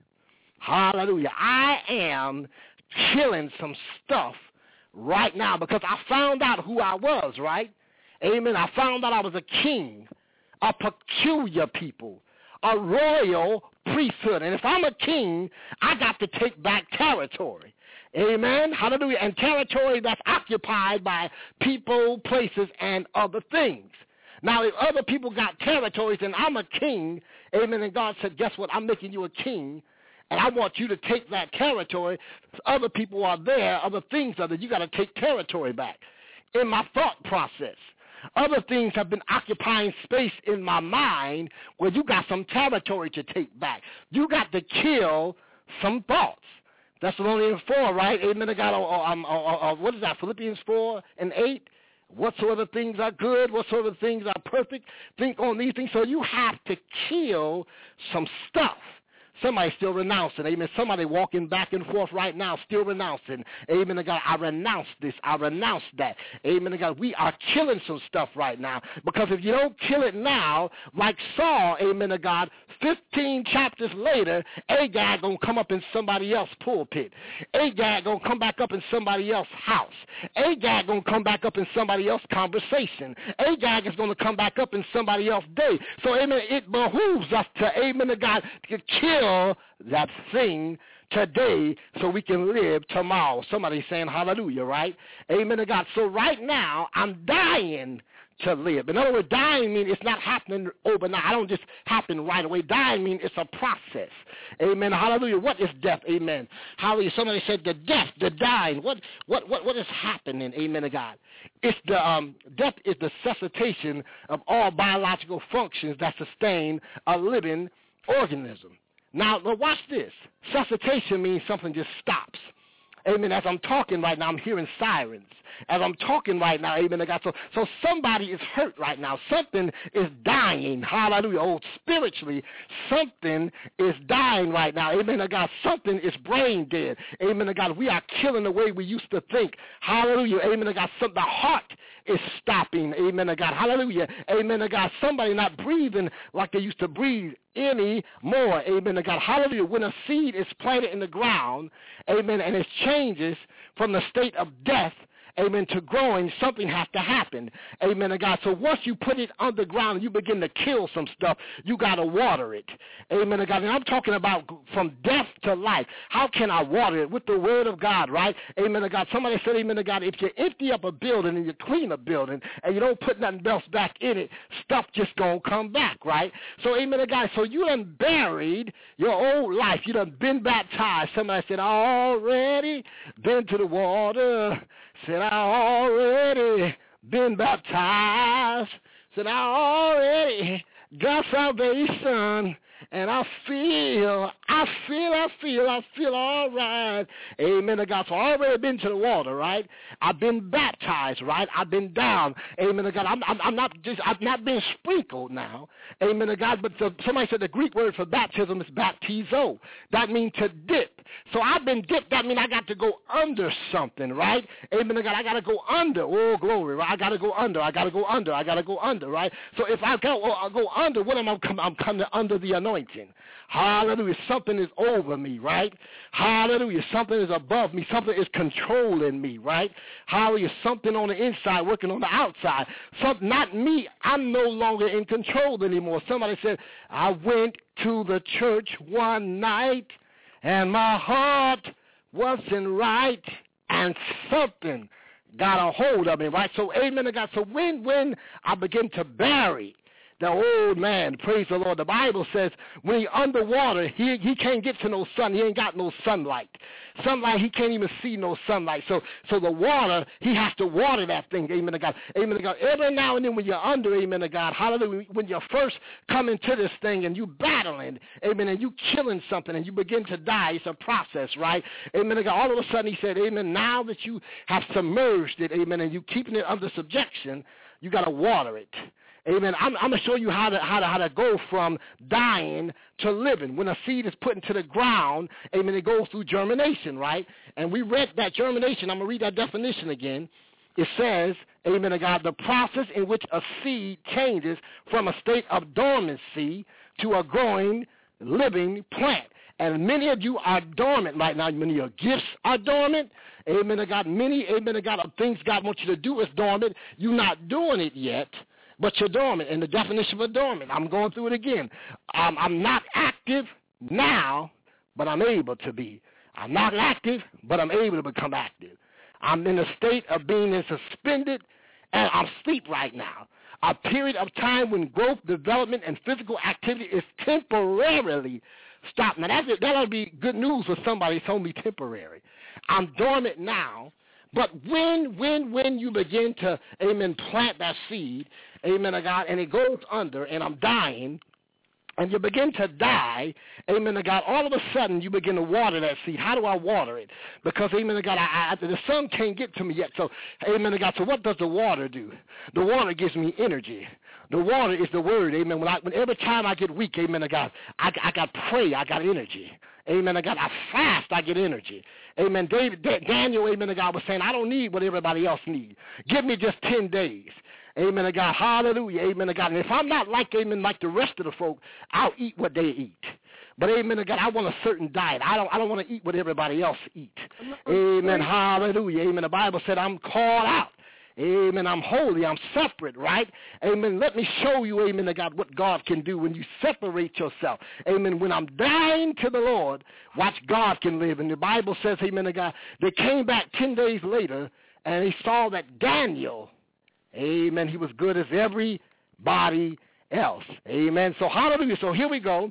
Hallelujah. I am killing some stuff right now because I found out who I was, right? Amen. I found out I was a king, a peculiar people, a royal priesthood. And if I'm a king, I got to take back territory. Amen. Hallelujah. And territory that's occupied by people, places, and other things. Now, if other people got territories and I'm a king, amen, and God said, guess what? I'm making you a king, and I want you to take that territory. Other people are there, other things are there. You got to take territory back. In my thought process, other things have been occupying space in my mind where you got some territory to take back. You got to kill some thoughts. Thessalonians four, right? Amen. I got, uh, um, uh, uh, what is that, Philippians four and eight? Whatsoever things are good, whatsoever things are perfect, think on these things. So you have to kill some stuff. Somebody still renouncing, amen. Somebody walking back and forth right now, still renouncing, amen to God. I renounce this, I renounce that, amen to God. We are killing some stuff right now because if you don't kill it now, like Saul, amen to God, fifteen chapters later, Agag going to come up in somebody else's pulpit. Agag going to come back up in somebody else's house. Agag going to come back up in somebody else's conversation. Agag is going to come back up in somebody else's day. So, amen, it behooves us to, amen to God, to kill that thing today so we can live tomorrow. Somebody saying hallelujah, right? Amen to God. So right now, I'm dying to live. In other words, dying means it's not happening overnight. I don't just happen right away. Dying means it's a process. Amen. Hallelujah. What is death? Amen. Hallelujah. Somebody said the death, the dying. What what what what is happening? Amen to God. It's the um death is the cessation of all biological functions that sustain a living organism. Now, watch this. Cessation means something just stops. Amen. As I'm talking right now, I'm hearing sirens. As I'm talking right now, amen. I got so, so somebody is hurt right now. Something is dying. Hallelujah. Oh, spiritually, something is dying right now. Amen. I got something is brain dead. Amen. I got we are killing the way we used to think. Hallelujah. Amen. I got some. The heart is stopping. Amen. I got hallelujah. Amen. I got somebody not breathing like they used to breathe anymore. Amen. I got hallelujah. When a seed is planted in the ground, amen, and it changes from the state of death, amen, to growing, something has to happen, amen, to God. So once you put it underground, you begin to kill some stuff, you got to water it, amen, to God. And I'm talking about from death to life. How can I water it? With the word of God, right, amen, to God. Somebody said, amen, to God, if you empty up a building and you clean a building and you don't put nothing else back in it, stuff just going to come back, right? So, amen, to God. So you done buried your old life. You done been baptized. Somebody said, I already been to the water. Said, I already been baptized. Said, I already got salvation. And I feel, I feel, I feel, I feel all right. Amen to God. So I've already been to the water, right? I've been baptized, right? I've been down. Amen to God. I'm, I'm, I'm not just, I've not been sprinkled now. Amen to God. But the, somebody said the Greek word for baptism is baptizo. That means to dip. So I've been dipped. That means I got to go under something, right? Amen to God. I got to go under. Oh, glory, right? I got to go under. I got to go under. I got to go under, right? So if I go, I go under, what am I coming? I'm coming under the anointing. Hallelujah. Something is over me, right? Hallelujah. Something is above me. Something is controlling me, right? Hallelujah. Something on the inside working on the outside. Something, not me. I'm no longer in control anymore. Somebody said, I went to the church one night and my heart wasn't right and something got a hold of me, right? So amen to God. So when, when I begin to bury the old man, praise the Lord, the Bible says when he's underwater, he, he can't get to no sun. He ain't got no sunlight. Sunlight, he can't even see no sunlight. So so the water, he has to water that thing, amen to God. Amen to God. Every now and then when you're under, amen to God, hallelujah, when you're first coming to this thing and you battling, amen, and you killing something and you begin to die, it's a process, right? Amen to God. All of a sudden he said, amen, now that you have submerged it, amen, and you keeping it under subjection, you got to water it. Amen. I'm, I'm going to show you how to, how to how to go from dying to living. When a seed is put into the ground, amen, it goes through germination, right? And we read that germination. I'm going to read that definition again. It says, amen to God, the process in which a seed changes from a state of dormancy to a growing, living plant. And many of you are dormant right now. Many of your gifts are dormant. Amen to God. Many, amen to God, of things God wants you to do is dormant. You're not doing it yet. But you're dormant, and the definition of dormant, I'm going through it again. Um, I'm not active now, but I'm able to be. I'm not active, but I'm able to become active. I'm in a state of being in suspended, and I'm asleep right now. A period of time when growth, development, and physical activity is temporarily stopped. Now, that's, that'll be good news for somebody. It's only temporary. I'm dormant now. But when, when, when you begin to, amen, plant that seed, amen, to God, and it goes under, and I'm dying, and you begin to die, amen, to God, all of a sudden you begin to water that seed. How do I water it? Because, amen, to God, I, I, the sun can't get to me yet. So, amen, to God, so what does the water do? The water gives me energy. The water is the word, amen. When, I, when every time I get weak, amen, to God, I, I got pray, I got energy. Amen, to God, I fast, I get energy. Amen. David, Daniel, amen, to God, was saying, I don't need what everybody else needs. Give me just ten days. Amen to God. Hallelujah. Amen to God. And if I'm not like, amen, like the rest of the folk, I'll eat what they eat. But amen to God, I want a certain diet. I don't I don't want to eat what everybody else eat. Amen. Hallelujah. Amen. The Bible said I'm called out. Amen. I'm holy. I'm separate, right? Amen. Let me show you, amen, to God, what God can do when you separate yourself. Amen. When I'm dying to the Lord, watch God can live. And the Bible says, amen, to God, they came back ten days later, and he saw that Daniel, amen, he was good as everybody else. Amen. So hallelujah. So here we go.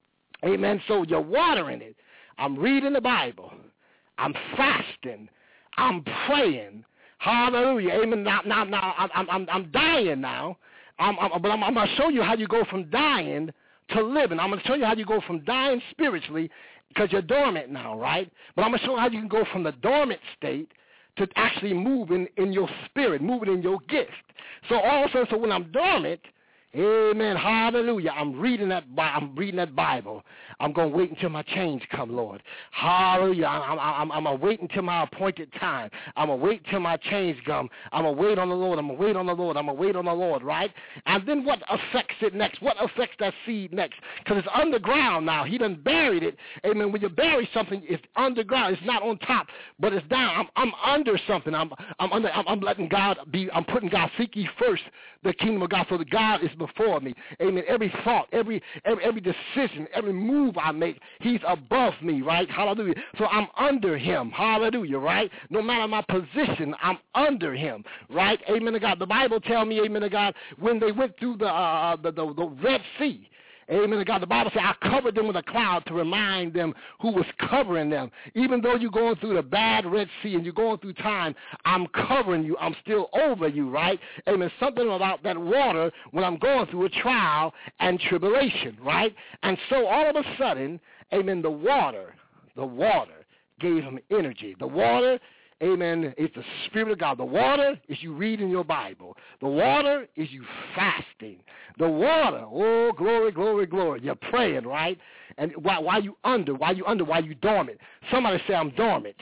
Amen. So you're watering it. I'm reading the Bible. I'm fasting. I'm praying. Hallelujah. Amen. Now, now, now I'm, I'm, I'm dying now. I'm, I'm, but I'm, I'm going to show you how you go from dying to living. I'm going to show you how you go from dying spiritually because you're dormant now, right? But I'm going to show you how you can go from the dormant state to actually moving in your spirit, moving in your gift. So also, so when I'm dormant, Amen. Hallelujah. I'm reading that. I'm reading that Bible. I'm going to wait until my change come, Lord. Hallelujah. I'm, I'm, I'm going to wait until my appointed time. I'm going to wait until my change come. I'm going to wait on the Lord. I'm going to wait on the Lord. I'm going to wait on the Lord, right? And then what affects it next? What affects that seed next? Because it's underground now. He done buried it. Amen. When you bury something, it's underground. It's not on top, but it's down. I'm, I'm under something. I'm, I'm under. I'm, I'm letting God be. I'm putting God. Seek ye first the kingdom of God, so that God is before me. Amen. Every thought, every, every every decision, every move I make, he's above me, right? Hallelujah. So I'm under him. Hallelujah, right? No matter my position, I'm under him, right? Amen to God. The Bible tells me, amen to God, when they went through the uh, the, the, the Red Sea, amen to God. The Bible says, I covered them with a cloud to remind them who was covering them. Even though you're going through the bad Red Sea and you're going through time, I'm covering you. I'm still over you, right? Amen. Something about that water when I'm going through a trial and tribulation, right? And so all of a sudden, amen, the water, the water gave him energy. The water, amen, is the Spirit of God. The water is you reading your Bible. The water is you fasting. The water, oh, glory, glory, glory. You're praying, right? And why, why you under? Why you under? Why you dormant? Somebody say, I'm dormant.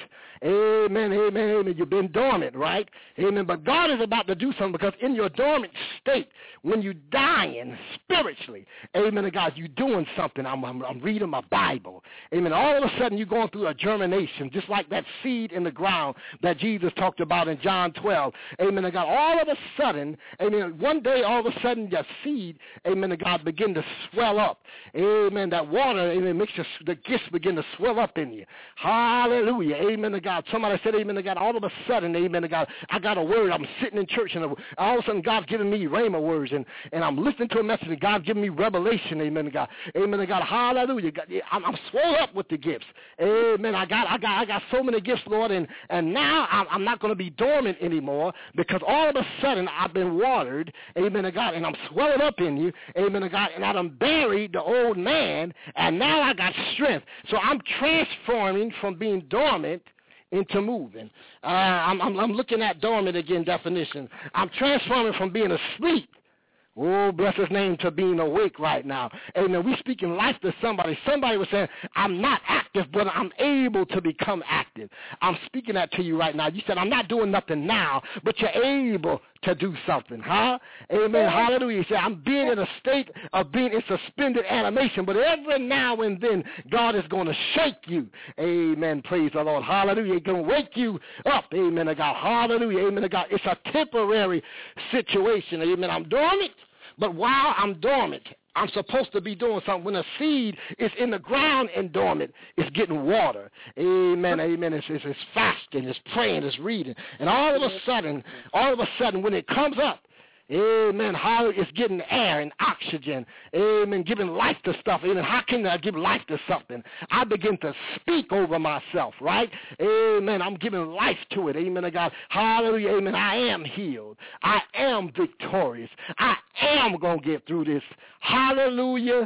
Amen, amen, amen. You've been dormant, right? Amen. But God is about to do something, because in your dormant state, when you're dying spiritually, amen to God, you're doing something. I'm, I'm, I'm reading my Bible. Amen. All of a sudden, you're going through a germination, just like that seed in the ground that Jesus talked about in John twelve. Amen to God. All of a sudden, amen, one day, all of a sudden, your seed, amen to God, begin to swell up. Amen. That water, amen, makes your, the gifts begin to swell up in you. Hallelujah. Amen to God. Somebody said amen to God. All of a sudden, amen to God, I got a word. I'm sitting in church, and all of a sudden, God's giving me rhema words, and, and I'm listening to a message, and God's giving me revelation. Amen to God. Amen to God. Hallelujah. God, I'm, I'm swole up with the gifts. Amen. I got, I got, I got so many gifts, Lord, and, and now I'm, I'm not going to be dormant anymore, because all of a sudden, I've been watered. Amen to God. And I'm swelling up in you. Amen to God. And I done buried the old man, and now I got strength. So I'm transforming from being dormant into moving. Uh, I'm, I'm, I'm looking at dormant again definition. I'm transforming from being asleep, oh, bless his name, to being awake right now. Amen. We speaking life to somebody. Somebody was saying, I'm not active, but I'm able to become active. I'm speaking that to you right now. You said, I'm not doing nothing now, but you're able to do something, huh? Amen. Hallelujah. You said, I'm being in a state of being in suspended animation, but every now and then, God is going to shake you. Amen. Praise the Lord. Hallelujah. He's going to wake you up. Amen to God. Hallelujah. Amen to God. It's a temporary situation. Amen. I'm dormant, but while I'm dormant, I'm supposed to be doing something. When a seed is in the ground and dormant, it's getting water. Amen, amen. It's, it's, it's fasting, it's praying, it's reading. And all of a sudden, all of a sudden, when it comes up, amen, how it's getting air and oxygen, amen, giving life to stuff. Amen, how can I give life to something? I begin to speak over myself, right? Amen, I'm giving life to it. Amen to God. Hallelujah, amen. I am healed. I am victorious. I am going to get through this. Hallelujah,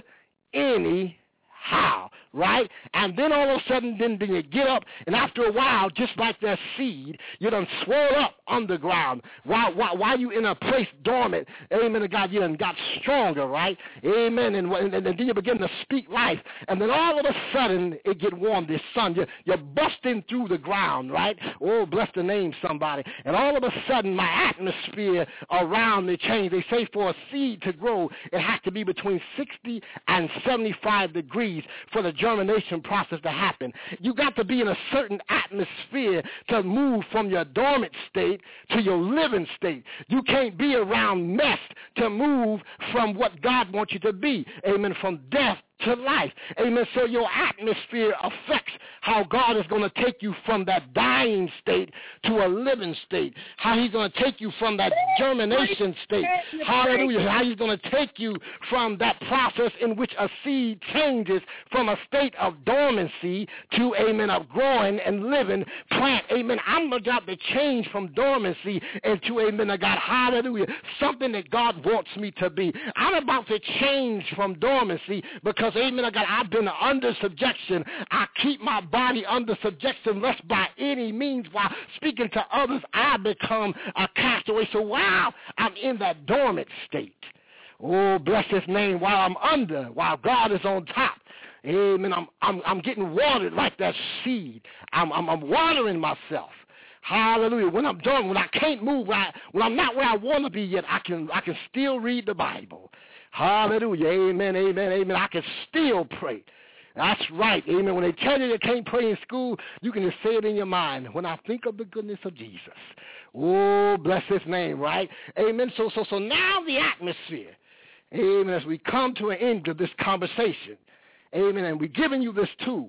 anyhow. Right? And then all of a sudden, then, then you get up, and after a while, just like that seed, you done swell up underground. While, while, while you in a place dormant, amen to God, you done got stronger, right? Amen. And, and, and then you begin to speak life. And then all of a sudden, it get warm, this sun. You're, you're busting through the ground, right? Oh, bless the name, somebody. And all of a sudden, my atmosphere around me changed. They say for a seed to grow, it has to be between sixty and seventy-five degrees for the germination process to happen. You got to be in a certain atmosphere to move from your dormant state to your living state. You can't be around mess to move from what God wants you to be. Amen. From death to life. Amen. So your atmosphere affects how God is going to take you from that dying state to a living state. How he's going to take you from that germination state. Hallelujah. How he's going to take you from that process in which a seed changes from a state of dormancy to, amen, of growing and living plant. Amen. I'm about to change from dormancy into, amen, of God. Hallelujah. Something that God wants me to be. I'm about to change from dormancy because Because, amen, God, I've been under subjection. I keep my body under subjection, lest by any means, while speaking to others, I become a castaway. So while I'm in that dormant state, Oh, bless his name, while I'm under, while God is on top. Amen. I'm I'm I'm getting watered like that seed. I'm I'm, I'm watering myself. Hallelujah. When I'm done, when I can't move, when, I, when I'm not where I want to be yet, I can I can still read the Bible. Hallelujah. Amen, amen, amen. I can still pray. That's right. Amen. When they tell you you can't pray in school, you can just say it in your mind. When I think of the goodness of Jesus. Oh, bless his name, right? Amen. So so so now the atmosphere. Amen. As we come to an end of this conversation. Amen. And we're giving you this tool.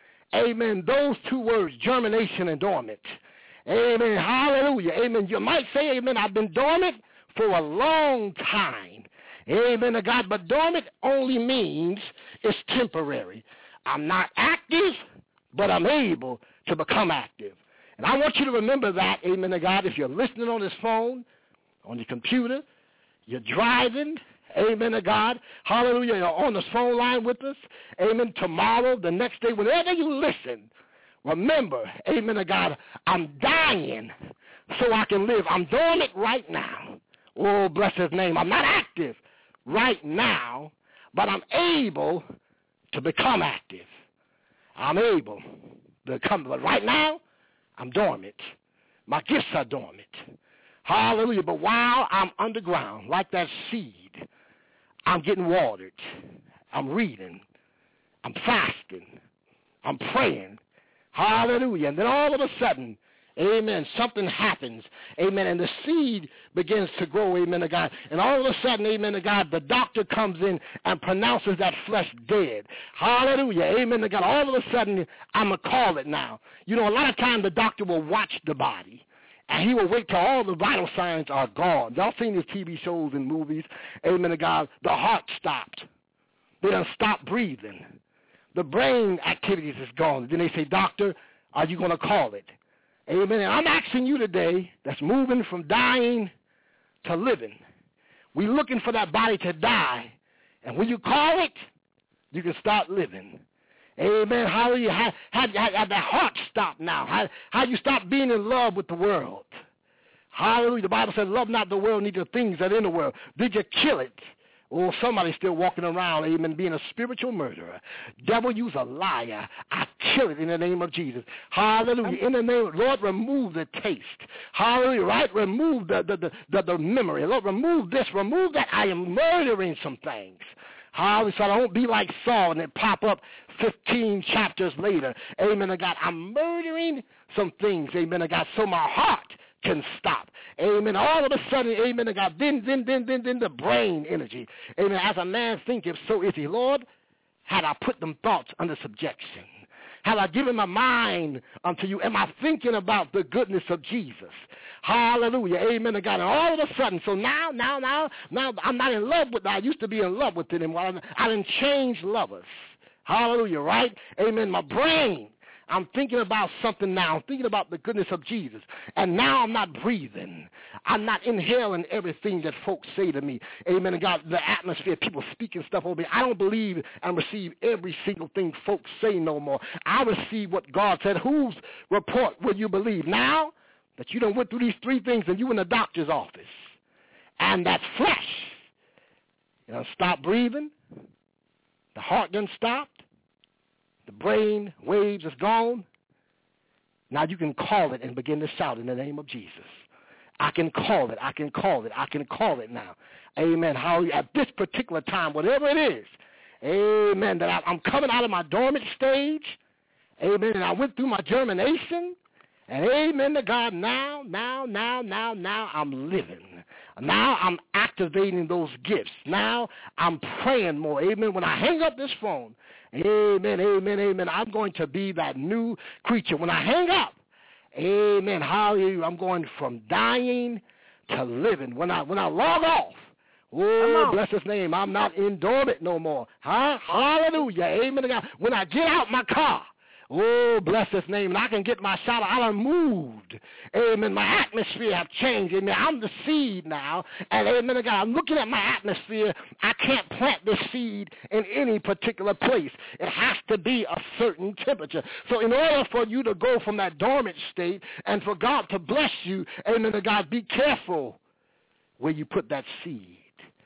Amen. Those two words, germination and dormant. Amen. Hallelujah. Amen. You might say, amen, I've been dormant for a long time. Amen to God. But dormant only means it's temporary. I'm not active, but I'm able to become active. And I want you to remember that, amen to God, if you're listening on this phone, on your computer, you're driving, amen to God, hallelujah, you're on the phone line with us, amen, tomorrow, the next day, whenever you listen, remember, amen to God, I'm dying so I can live. I'm doing it right now. Oh, bless his name. I'm not active right now, but I'm able to become active. I'm able to become, but right now, I'm dormant. My gifts are dormant. Hallelujah. But while I'm underground, like that seed, I'm getting watered. I'm reading. I'm fasting. I'm praying. Hallelujah. And then all of a sudden, amen, something happens. Amen. And the seed begins to grow. Amen to God. And all of a sudden, amen to God, the doctor comes in and pronounces that flesh dead. Hallelujah. Amen to God. All of a sudden, I'm going to call it now. You know, a lot of times the doctor will watch the body. And he will wait till all the vital signs are gone. Y'all seen these T V shows and movies. Amen to God. The heart stopped. They done stopped breathing. The brain activities is gone. Then they say, doctor, are you going to call it? Amen. And I'm asking you today that's moving from dying to living. We're looking for that body to die. And when you call it, you can start living. Amen. Hallelujah. How, how, how, how that heart stop now? How, how you stop being in love with the world? Hallelujah. The Bible says, love not the world, neither things that are in the world. Did you kill it? Oh, somebody's still walking around, amen, being a spiritual murderer. Devil, you's a liar. I kill it in the name of Jesus. Hallelujah. In the name of Lord, remove the taste. Hallelujah. Right? Remove the, the, the, the, the memory. Lord, remove this. Remove that. I am murdering some things. Hallelujah. So I don't be like Saul and it pop up fifteen chapters later. Amen to God. I'm murdering some things. Amen to God. So my heart can stop. Amen. All of a sudden, amen to God. Then, then, then, then, then the brain energy. Amen. As a man thinketh, so is he. Lord, had I put them thoughts under subjection? Have I given my mind unto you? Am I thinking about the goodness of Jesus? Hallelujah. Amen to God. And all of a sudden, so now, now, now, now I'm not in love with, I used to be in love with it. And I didn't change lovers. Hallelujah, right? Amen. My brain, I'm thinking about something now. I'm thinking about the goodness of Jesus. And now I'm not breathing. I'm not inhaling everything that folks say to me. Amen. And God, the atmosphere, people speaking stuff over me. I don't believe and receive every single thing folks say no more. I receive what God said. Whose report will you believe? Now that you done went through these three things and you in the doctor's office. And that flesh, you know, stop breathing. The heart done stopped. The brain waves is gone. Now you can call it and begin to shout in the name of Jesus. I can call it. I can call it. I can call it now. Amen. How at this particular time, whatever it is, amen, that I, I'm coming out of my dormant stage. Amen. And I went through my germination. And amen to God. Now, now, now, now, now I'm living. Now I'm activating those gifts. Now I'm praying more. Amen. When I hang up this phone, amen, amen, amen, I'm going to be that new creature. When I hang up, amen, hallelujah, I'm going from dying to living. When I when I log off, oh, bless his name, I'm not in dormant no more. Huh? Hallelujah, amen to God. When I get out my car, oh, bless his name. And I can get my shout out. I done moved. Amen. My atmosphere have changed. Amen. I'm the seed now. And amen to God. I'm looking at my atmosphere. I can't plant this seed in any particular place. It has to be a certain temperature. So in order for you to go from that dormant state and for God to bless you, amen to God, be careful where you put that seed.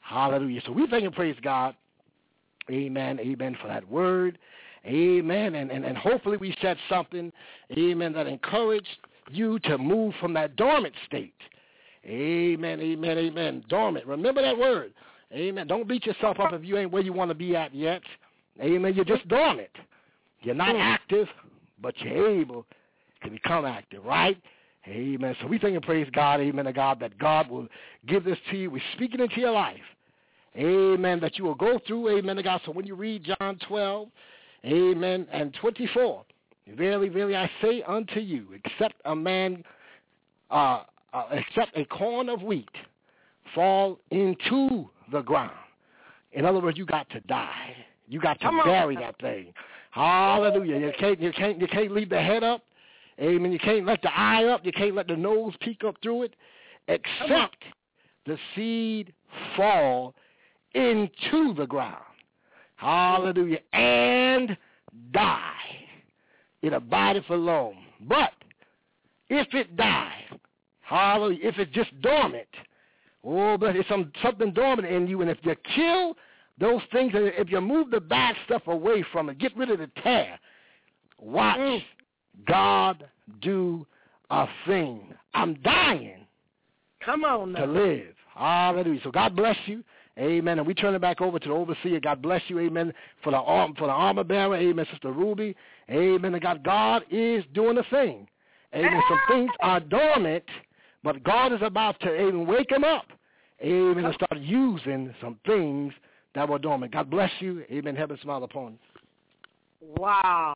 Hallelujah. So we thank and praise God. Amen. Amen for that word. Amen. And, and, and hopefully we said something, amen, that encouraged you to move from that dormant state. Amen. Amen. Amen. Dormant. Remember that word. Amen. Don't beat yourself up if you ain't where you want to be at yet. Amen. You're just dormant. You're not active, but you're able to become active, right? Amen. So we thank and praise God, amen, to God, that God will give this to you. We're speaking into your life. Amen. That you will go through, amen, to God. So when you read John twelve, amen, and twenty-four, verily, verily, I say unto you, except a man, uh, uh, except a corn of wheat fall into the ground. In other words, you got to die. You got to bury that thing. Hallelujah. You can't, you can't, you can't leave the head up. Amen. You can't let the eye up. You can't let the nose peek up through it, except the seed fall into the ground. Hallelujah. And die. It abideth alone. But if it die, hallelujah, if it's just dormant, oh, but it's some, something dormant in you, and if you kill those things, if you move the bad stuff away from it, get rid of the tear, watch mm. God do a thing. I'm dying Come on now. to live. Hallelujah. So God bless you. Amen. And we turn it back over to the overseer. God bless you. Amen. For the arm, for the armor bearer. Amen. Sister Ruby. Amen. And God, God is doing a thing. Amen. Some things are dormant, but God is about to even wake them up. Amen. And start using some things that were dormant. God bless you. Amen. Heaven smile upon you. Wow.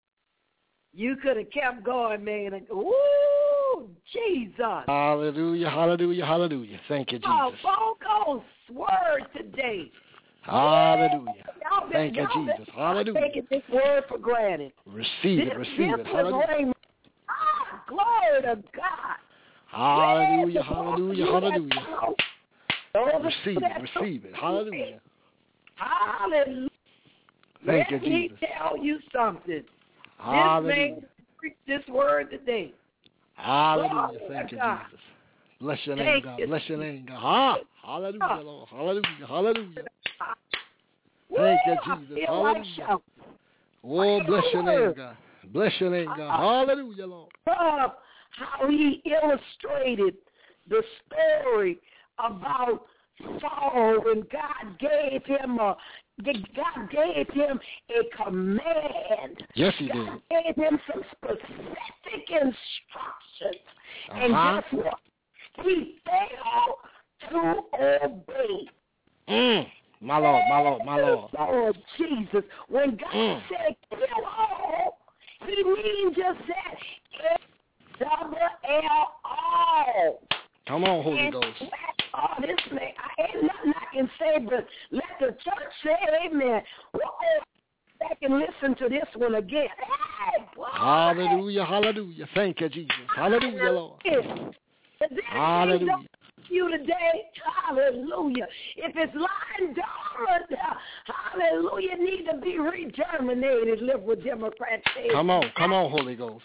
You could have kept going, man. Ooh, Jesus. Hallelujah, hallelujah, hallelujah. Thank you, Jesus. Oh, Bogo's word today. Hallelujah. Y'all been, Thank you, y'all Jesus. been Hallelujah. taking this word for granted. Receive this, it, receive this it. Hallelujah. Ah, glory to God. Hallelujah, Yes, hallelujah, hallelujah. Receive it, receive it. Hallelujah. Hallelujah. Thank Let you, me Jesus. tell you something. Hallelujah. This man preached this word today. Hallelujah. Thank you, God. Jesus. Bless your name, Thank God. you. Bless your name, God. Ha. Hallelujah, Lord. Hallelujah. Hallelujah. Thank you, Jesus. Hallelujah. Oh, bless your name, God. Bless your name, God. Hallelujah, Lord. Love how he illustrated the story about Saul when God gave him a God gave him a command. Yes, he God did. gave him some specific instructions. Uh-huh. And guess what? He failed to obey. Mm. My Lord, my Lord, my Lord. Lord Jesus. When God Mm. said kill all, he means just that. Double L all. Come on, Holy And Ghost. oh, this man, I ain't nothing I can say, but let the church say amen. We'll go back and listen to this one again. Hey, boy. Hallelujah, hallelujah. Thank you, Jesus. Hallelujah, Lord. Hallelujah. You today, hallelujah. If it's lying dormant, hallelujah, need to be regerminated, live with Democrats. Come on, come on, Holy Ghost.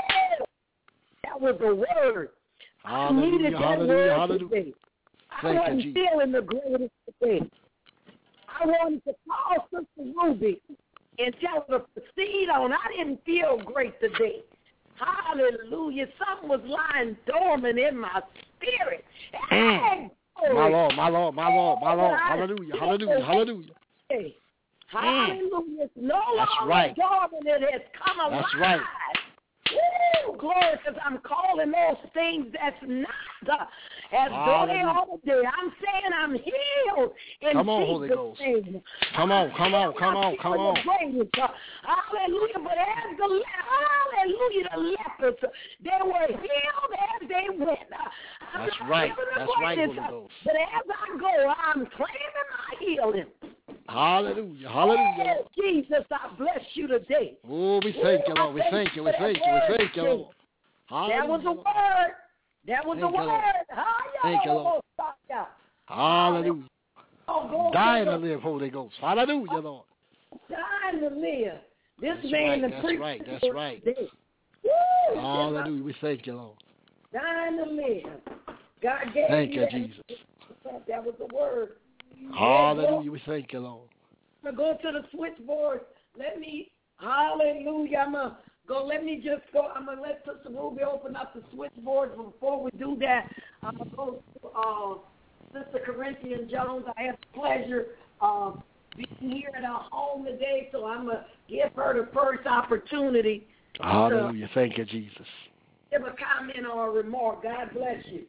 That was the word. Hallelujah, I needed that hallelujah, word hallelujah. today. I Thank you, wasn't Jesus. feeling the greatest today. I wanted to call Sister Ruby and tell her to proceed on. I didn't feel great today. Hallelujah. Something was lying dormant in my spirit. Mm. Hey, my Lord, my Lord, my Lord, my Lord. Hallelujah, hallelujah, hallelujah. Hey, hallelujah. It's no That's longer right. dormant. It has come alive. That's right. Woo, glory, because I'm calling those things that's not uh, as though they are today. I'm saying I'm healed in Come on, Jesus' Holy Ghost. name. Come on, come on, come on, come on. Hallelujah, but as the, hallelujah, the lepers, they were healed as they went. I'm That's not right. feeling the That's right, greatness, Holy Ghost. But as I go, I'm claiming my healing. Hallelujah, hallelujah. Oh, Jesus, I bless you today. Oh, we thank you, Lord. We thank you, we thank you, we thank you, Lord. Hallelujah. That was a word. That was Thank a you, Lord. word. Thank you, Lord. Hallelujah. Oh, Dying to live, Holy Ghost. Hallelujah, Lord. Dying to live. This That's man, right, the that's preacher, right, that's right. Woo, Hallelujah. We thank you, Lord. dying to live. God gave Thank you, that. Jesus. That was the word. Hallelujah. We thank you, Lord. I'm going to go to the switchboard. Let me, hallelujah, I'm going to go. Let me just go. I'm going to let Sister Ruby open up the switchboard. Before we do that, I'm going to go to uh, Sister Corinthian Jones. I have the pleasure of being here at our home today, so I'm going to give her the first opportunity. Hallelujah. Thank you, Jesus. Give a comment or a remark. God bless you.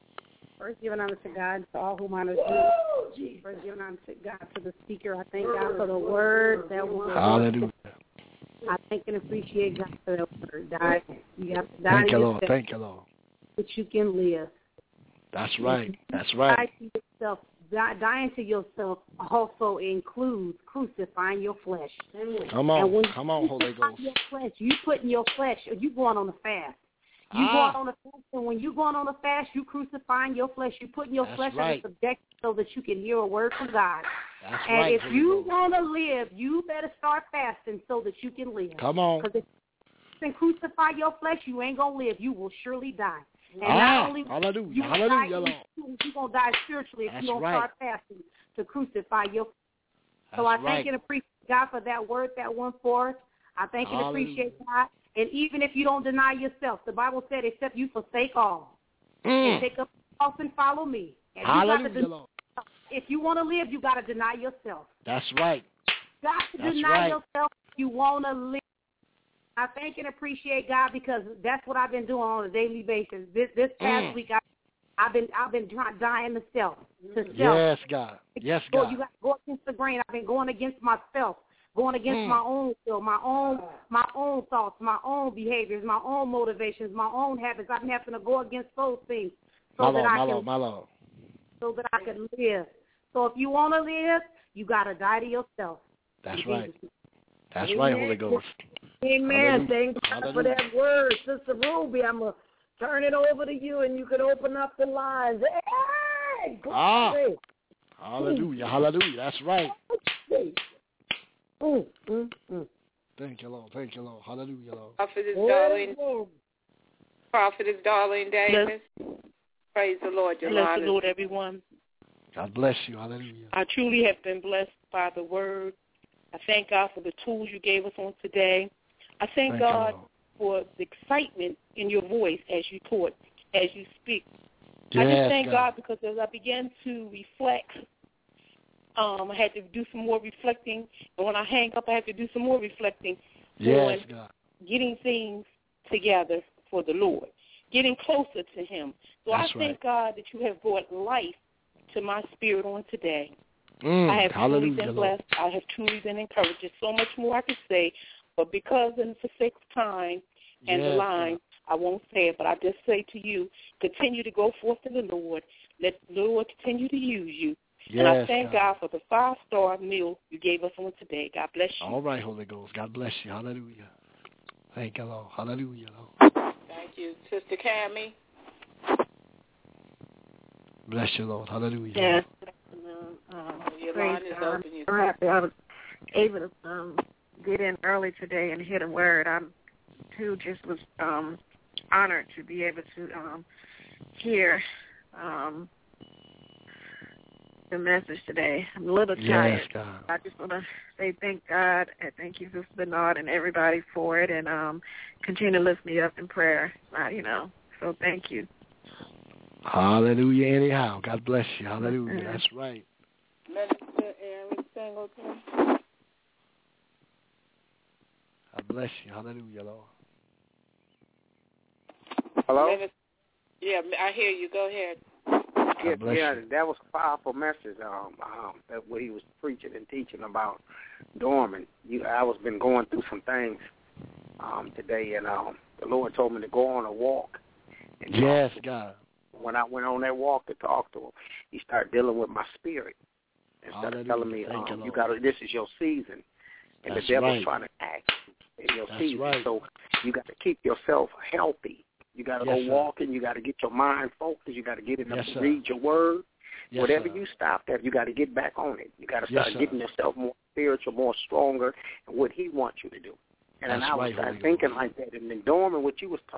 First, giving honor to God, to all whom honor is due. First, giving honor to God, to the speaker. I thank God for the word that was. Hallelujah. I thank and appreciate God for that word. Die. You have to die Thank you, Lord. yourself, Thank you, Lord. that you can live. That's right. That's right. Die to yourself. Die, dying to yourself also includes crucifying your flesh. Come on. Come on, Holy Ghost. Your flesh, you putting your flesh, you going on a fast. You ah. going on a fast, and when you going on a fast, you crucifying your flesh. You putting your That's flesh right. under subjection so that you can hear a word from God. That's and right. if you want to live, you better start fasting so that you can live. Come on. Because if you can crucify your flesh, you ain't going to live. You will surely die. And ah, not only hallelujah. you Hallelujah, die, Lord. you're going to die spiritually if That's you don't right. start fasting to crucify your flesh. So That's I thank right. and appreciate God for that word that went forth. I thank and Hallelujah. appreciate God. And even if you don't deny yourself, the Bible said, except you forsake all. Mm. And take up cross and follow me. And Hallelujah, you got to den- Lord. if you want to live, you got to deny yourself. That's right. You got to That's deny right. yourself if you want to live. I thank and appreciate God because that's what I've been doing on a daily basis. This this past Mm. week, I, I've been I've been trying, dying to self. To self. Yes, God. Yes, Go, God. you got to go against the grain. I've been going against myself. Going against Mm. my own will, my own, my own thoughts, my own behaviors, my own motivations, my own habits. I've been having to go against those things so My that Lord, I my can, Lord, my Lord. so that I can live. So if you want to live, you got to die to yourself. That's In right. Jesus' name. That's Amen. right, Holy Ghost. Amen. Hallelujah. Thank God Hallelujah. for that word. Sister Ruby, I'm going to turn it over to you, and you can open up the lines. Hey, Ah. glory. Hallelujah. Hallelujah. That's right. Mm, mm, mm. Thank you, Lord. Thank you, Lord. Hallelujah, Lord. Prophetess Oh, Darlene, Lord. Prophetess Darlene Davis. Praise the Lord, Bless Yolanda. the Lord, everyone. God bless you. Hallelujah. I truly have been blessed by the word. I thank God for the tools you gave us on today. I thank, Thank God you, for the excitement in your voice as you taught, as you speak. Yes, I just thank God. God because as I began to reflect, um, I had to do some more reflecting. And when I hang up, I have to do some more reflecting Yes, on God. getting things together for the Lord, getting closer to him. So That's I thank right. God that you have brought life to my spirit on today. Mm, I have hallelujah, truly been Lord. blessed. I have truly been encouraged. There's so much more I could say, but because in the sake of time and Yes, the line, God. I won't say it, but I just say to you, continue to go forth in the Lord. Let the Lord continue to use you. Yes, and I thank God. God for the five-star meal you gave us on today. God bless you. All right, Holy Ghost. God bless you. Hallelujah. Thank you, Lord. Hallelujah, Lord. Thank you. Sister Cammie. Bless you, Lord. Hallelujah. Yes. Um, your praise line is God. open. You- I'm happy I was able to um, get in early today and hear the word. I, too, just was um, honored to be able to um, hear um, the message today. I'm a little tired. Yes, God. I just want to say thank God and thank you, Sister Bernard, and everybody for it, and um, continue to lift me up in prayer. Uh, you know, so thank you. Hallelujah. Anyhow, God bless you. Hallelujah. Mm-hmm. That's right. Minister Aaron Singleton. God bless you. Hallelujah, Lord. Hello? Minister, yeah, I hear you. Go ahead. Yeah, bless yeah, you. that was a powerful message. Um, um, that what he was preaching and teaching about dormant. You, I was been going through some things um, today, and um, the Lord told me to go on a walk. And Yes, talk. God. When I went on that walk to talk to him, he started dealing with my spirit and started Hallelujah. telling me, Thank um, you, you Lord. got to. This is your season, and That's the devil's right. trying to act in your That's season. right. So you got to keep yourself healthy. You got to Yes, go sir. walking. You got to get your mind focused. You got to get in Yes, and sir. read your word. Yes, Whatever sir. you stopped at, you got to get back on it. You got to Yes, start sir. getting yourself more spiritual, more stronger, and what he wants you to do. And That's I was right, started Holy thinking Ghost. like that. And then Dorman, what you was t-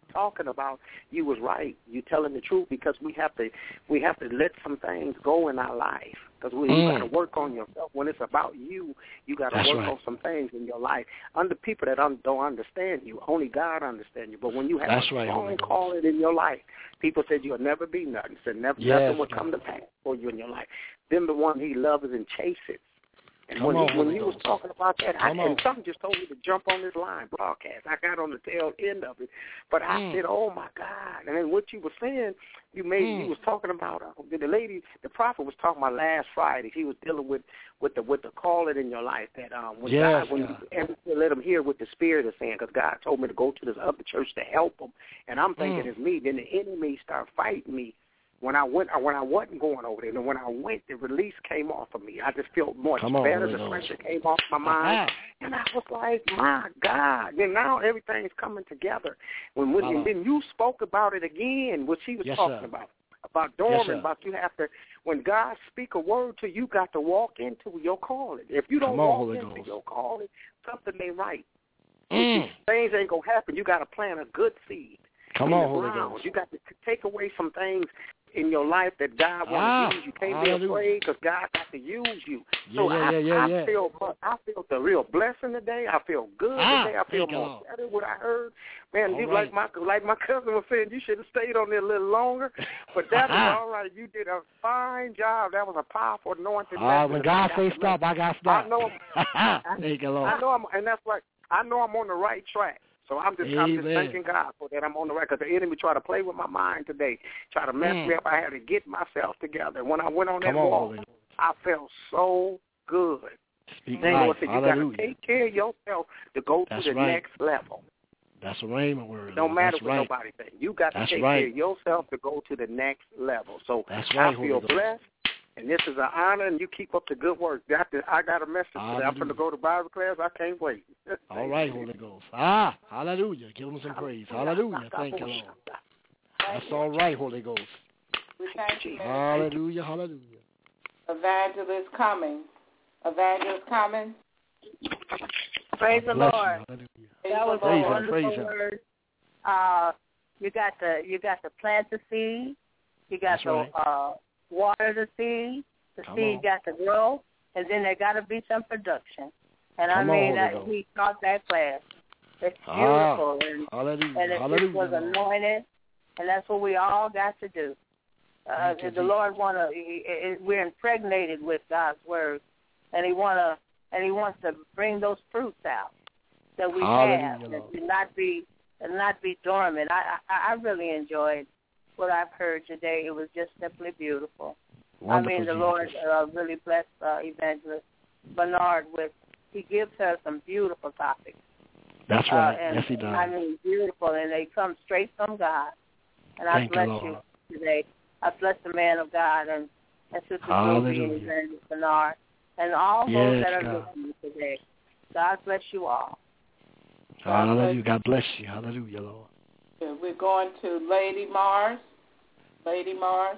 talking about, you was right. You telling the truth because we have to we have to let some things go in our life. Because mm. you got to work on yourself. When it's about you, you got to work right. on some things in your life. Under people that un- don't understand you, only God understands you. But when you have That's a right, strong calling in your life, people said you'll never be nothing. Said never, yes, nothing will come to pass for you in your life. Them the one he loves and chases. And Come when, on, he, when you was talking about that, I, and something just told me to jump on this line broadcast. I got on the tail end of it, but I mm. said, "Oh my God!" And then what you were saying, you made mm. you was talking about uh, the lady, the prophet was talking about last Friday. He was dealing with with the with the calling in your life that um when yes, God when yeah. you let him hear what the Spirit is saying, because God told me to go to this other church to help him, and I'm thinking mm. it's me. Then the enemy start fighting me. When I went, when I wasn't going over there, and when I went, the release came off of me. I just felt much Come better. On, the pressure came off my mind, and I was like, "My God!" And now everything's coming together. When, when and then you spoke about it again, what she was yes, talking sir. about, about dormant, yes, about you have to. When God speak a word to you, you got to walk into your calling. If you don't on, walk Holy into Ghost. your calling, something ain't right. Mm. Things ain't gonna happen. You got to plant a good seed. Come on, Holy Ghost. You got to take away some things in your life that God wants ah, to use. You can't hallelujah. be afraid because God got to use you. Yeah, so yeah, I, yeah, yeah, I yeah. feel I feel the real blessing today. I feel good ah, today. I feel more better what I heard. Man, you, right. like my like my cousin was saying, you should have stayed on there a little longer. But that was all right. You did a fine job. That was a powerful anointing. Uh, when God says stop, I got to stop. I know. Thank you, Lord. I know, I'm, and that's like I know I'm on the right track. So I'm just, I'm just thanking God for that I'm on the right, because the enemy tried to play with my mind today, try to mess mm. me up. I had to get myself together. When I went on that Come walk, on, I felt so good. Speak then life. Lord said, you got to take care of yourself to go That's to the right. next level. That's a rhema word. Don't matter That's what right. nobody thinks. You got to That's take right. care of yourself to go to the next level. So That's right, I feel blessed. And this is an honor, and you keep up the good work. I got a message today. I'm going to go to Bible class. I can't wait. All right, Holy Ghost. Ah, hallelujah. Give him some praise. Hallelujah. Thank you, Lord. That's all right, Holy Ghost. We thank you. Hallelujah, hallelujah. Evangelist coming. Evangelist coming. Praise the Lord. Lord. Hallelujah. That was praise a wonderful him, word. Uh, you got to you got to plant the seed. You got That's to right. uh, water the seed. The Come seed on. got to grow, and then there got to be some production. And Come I mean, on, that, he taught that class. It's Ah, beautiful, and, hallelujah. and it hallelujah. just was anointed, and that's what we all got to do. Uh, you, the Lord wanna, he, he, we're impregnated with God's word, and He wanna, and He wants to bring those fruits out that we Hallelujah, have, and Lord. to not be, and not be dormant. I, I, I really enjoyed what I've heard today. It was just simply beautiful. Wonderful, I mean, the Jesus. Lord uh, really blessed uh, Evangelist Bernard with. He gives her some beautiful topics. That's right. Uh, and, yes, he does. I mean, beautiful, and they come straight from God. And I Thank bless you, you, Lord. today. I bless the man of God and, and Sister Ruby and Evangelist Bernard and all yes, those that are God. listening today. God bless you all. God Hallelujah. God bless you. Hallelujah, Lord. We're going to Lady Mars. Lady Mars.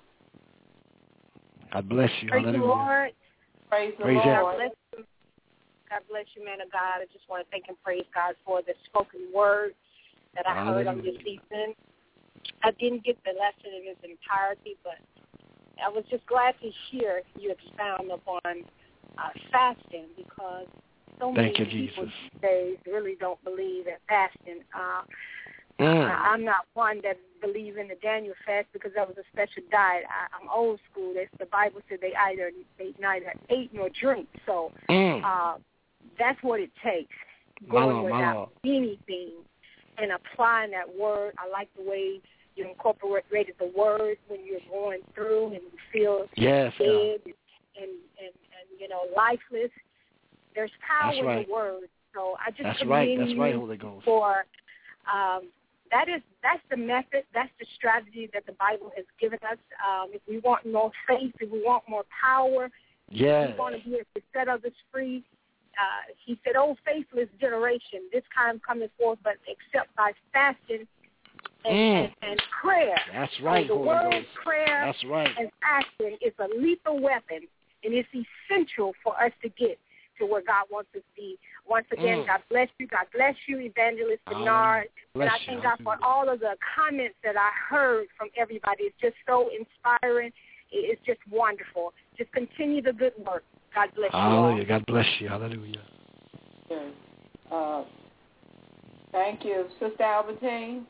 God bless you. Praise Hallelujah. the Lord. Praise the Praise Lord. God bless you. God bless you, man of God. I just want to thank and praise God for the spoken word that I Hallelujah. heard on this evening. I didn't get the lesson in its entirety, but I was just glad to hear you expound upon uh, fasting, because so many Thank you, people Jesus. these days really don't believe in fasting. Uh, Mm. I, I'm not one that believe in the Daniel fast, because that was a special diet. I, I'm old school. That's, the Bible said they either they neither ate nor drink. So Mm. uh, that's what it takes. My Going Lord, my without Lord. anything and applying that word. I like the way you incorporated the word when you're going through and you feel Yes, dead God. and, and, and, you know, lifeless. There's power That's in right. the word. So I just That's commend right. That's you right, Holy Ghost. for um, that is that's the method, that's the strategy that the Bible has given us. Um, if we want more faith, if we want more power, yes. if we want to be able to set others free. Uh, he said, "Oh, faithless generation, this time coming forth, but except by fasting and, Mm. and, and prayer." That's right, so the Holy word Ghost. prayer That's right. and fasting is a lethal weapon, and it's essential for us to get to where God wants us to be. Once again, Mm. God bless you. God bless you, Evangelist Bernard. Bless and I you. thank God for all of the comments that I heard from everybody. It's just so inspiring. It's just wonderful. Just continue the good work. God bless you all. Hallelujah. God bless you. Hallelujah. Yes. Uh, thank you. Sister Albertine?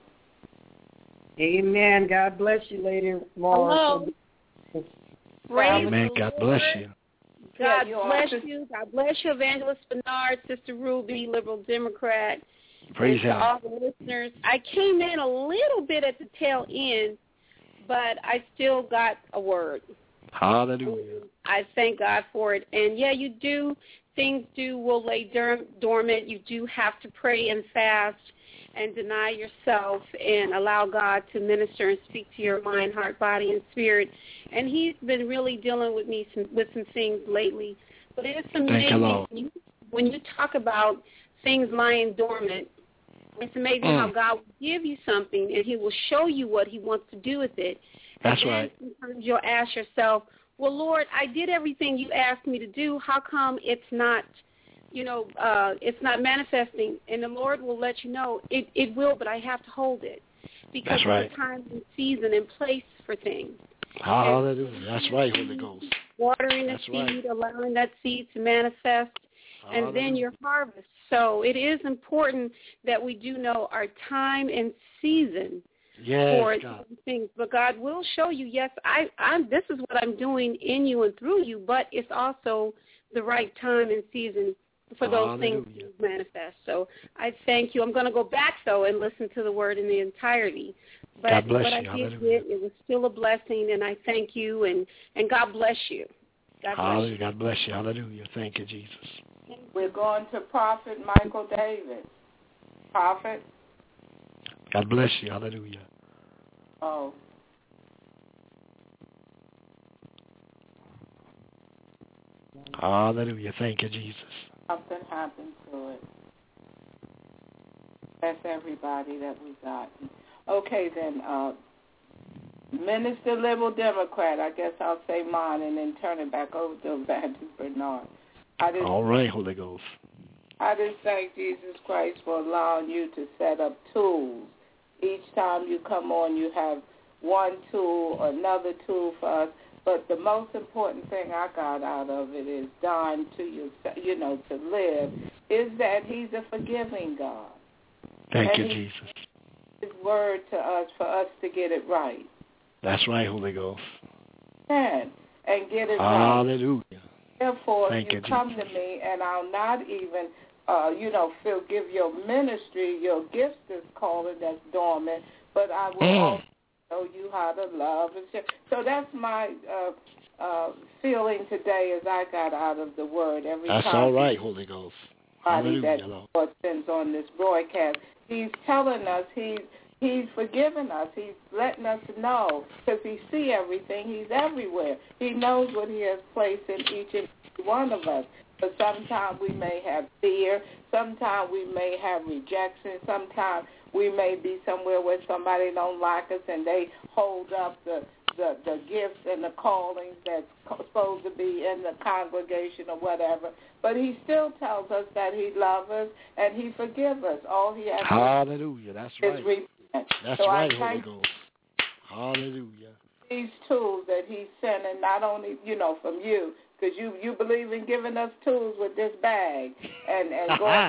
Amen. God bless you, Lady Laura. Amen. God bless you. God Yeah, bless you you. God bless you, Evangelist Bernard, Sister Ruby, Liberal Democrat. Praise and to Him. all the listeners. I came in a little bit at the tail end, but I still got a word. Hallelujah. I thank God for it. And, yeah, you do. Things do will lay dur- dormant. You do have to pray and fast and deny yourself and allow God to minister and speak to your mind, heart, body, and spirit. And he's been really dealing with me some, with some things lately. But it's amazing Thank you, Lord. when you, when you talk about things lying dormant, it's amazing Mm. how God will give you something and he will show you what he wants to do with it. That's and then right. sometimes you'll ask yourself, well, Lord, I did everything you asked me to do. How come it's not, you know, uh, it's not manifesting? And the Lord will let you know it, it will, but I have to hold it because That's right. it's a time and season and place for things. Hallelujah. That's right, Holy Ghost. Watering the That's seed, right. allowing that seed to manifest, and then Hallelujah. your harvest. So it is important that we do know our time and season Yes, for God. certain things. But God will show you, yes, I, I'm, this is what I'm doing in you and through you, but it's also the right time and season for those Hallelujah. things to manifest. So I thank you. I'm going to go back, though, and listen to the word in the entirety. But God bless what you. I did Hallelujah. get, it was still a blessing, and I thank you, and, and God bless you. God bless Hallelujah. you. God bless you. Hallelujah. Thank you, Jesus. We're going to Prophet Michael Davis. Prophet? God bless you. Hallelujah. Oh. Hallelujah. Thank you, Jesus. Something happened to it. That's everybody that we got. Okay, then, uh, Minister Liberal Democrat, I guess I'll say mine and then turn it back over to Evangelist Bernard. I just, All right, Holy Ghost. I just thank Jesus Christ for allowing you to set up tools. Each time you come on, you have one tool, another tool for us. But the most important thing I got out of it is dying to you, you know, to live, is that he's a forgiving God. Thank and you, he, Jesus. His word to us for us to get it right. That's right, Holy Ghost. And, and get it right. Hallelujah. Therefore, Thank you you, come Jesus. to me, and I'll not even, uh, you know, feel give your ministry, your gifts this calling that's dormant, but I will Mm. also show you how to love and share. So that's my uh, uh, feeling today as I got out of the word. Every That's time all right, Holy Ghost. Hallelujah. That Hallelujah, Lord. Lord sends on this broadcast, he's telling us he's He's forgiven us. He's letting us know because he sees everything. He's everywhere. He knows what he has placed in each and every one of us. But sometimes we may have fear. Sometimes we may have rejection. Sometimes we may be somewhere where somebody don't like us and they hold up the, the, the gifts and the callings that's supposed to be in the congregation or whatever. But he still tells us that he loves us and he forgives us. All he has Hallelujah. That's to do right. is repent. That's so right, I Holy thank Ghost. Hallelujah. these tools that he's sending, not only, you know, from you, because you, you believe in giving us tools with this bag and, and going.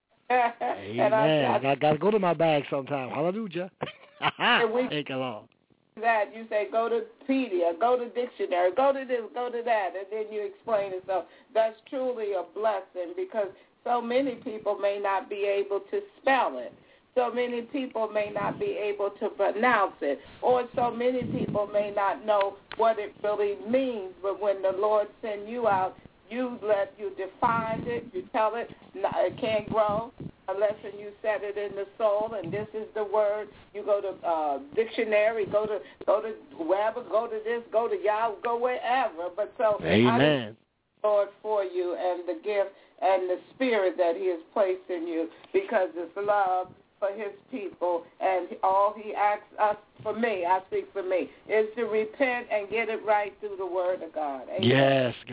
Amen. and I, I, I got to go to my bag sometime. Hallelujah. and we, Thank you, Lord. that you say go to Pedia, go to dictionary, go to this, go to that, and then you explain it. So that's truly a blessing because so many people may not be able to spell it. So many people may not be able to pronounce it, or so many people may not know what it really means. But when the Lord sends you out, you let you define it, you tell it, it can't grow unless you set it in the soul, and this is the word. You go to uh, dictionary, go to go to wherever, go to this, go to Yahoo, go wherever. But so Amen. I thank the Lord for you and the gift and the spirit that he has placed in you because it's love for his people, and all he asks us, for me, I speak for me, is to repent and get it right through the word of God. Amen. Yes, God.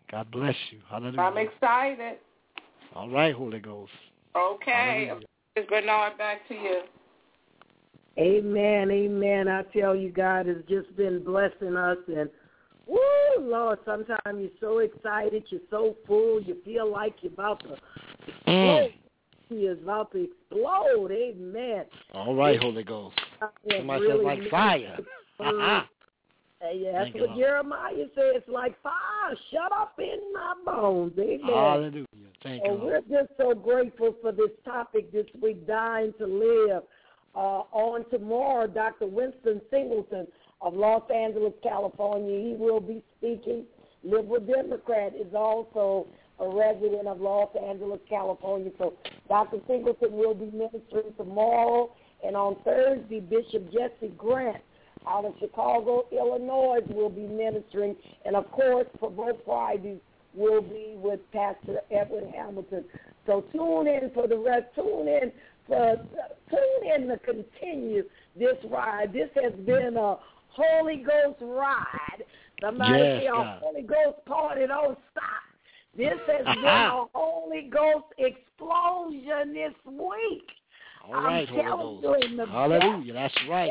God bless you. Hallelujah. I'm excited. All right, Holy Ghost. Okay. Hallelujah. Bernard, back to you. Amen, amen. I tell you, God has just been blessing us. And, woo, Lord, sometimes you're so excited, you're so full, you feel like you're about to explode. You're about to explode. Amen. All right, Holy Ghost. Somebody really says like fire. Yeah, that's Thank what God. Jeremiah said. It's like fire, shut up in my bones. Amen. Hallelujah. Thank oh, you, Lord. We're just so grateful for this topic this week, Dying to Live. Uh, on tomorrow, Doctor Winston Singleton of Los Angeles, California, he will be speaking. Liberal Democrat is also a resident of Los Angeles, California. So Doctor Singleton will be ministering tomorrow. And on Thursday, Bishop Jesse Grant out of Chicago, Illinois, will be ministering. And, of course, for both Fridays, will be with Pastor Edward Hamilton. So tune in for the rest. Tune in for tune in to continue this ride. This has been a Holy Ghost ride. Somebody yes, say a God. Holy Ghost party, don't stop. This has been a Holy Ghost explosion this week. All right, I'm Holy Ghost. You, hallelujah, that's right.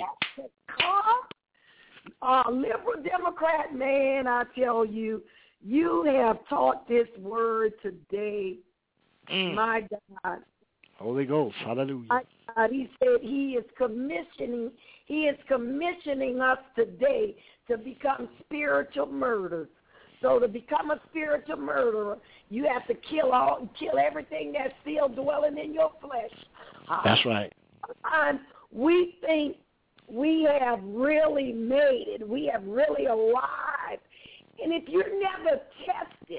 Uh, Liberal Democrat, man, I tell you, you have taught this word today. Mm. My God. Holy Ghost, hallelujah. My God, he said he is commissioning, he is commissioning us today to become spiritual murderers. So to become a spiritual murderer, you have to kill all, kill everything that's still dwelling in your flesh. That's right. Sometimes we think we have really made it. We have really arrived. And if you're never tested,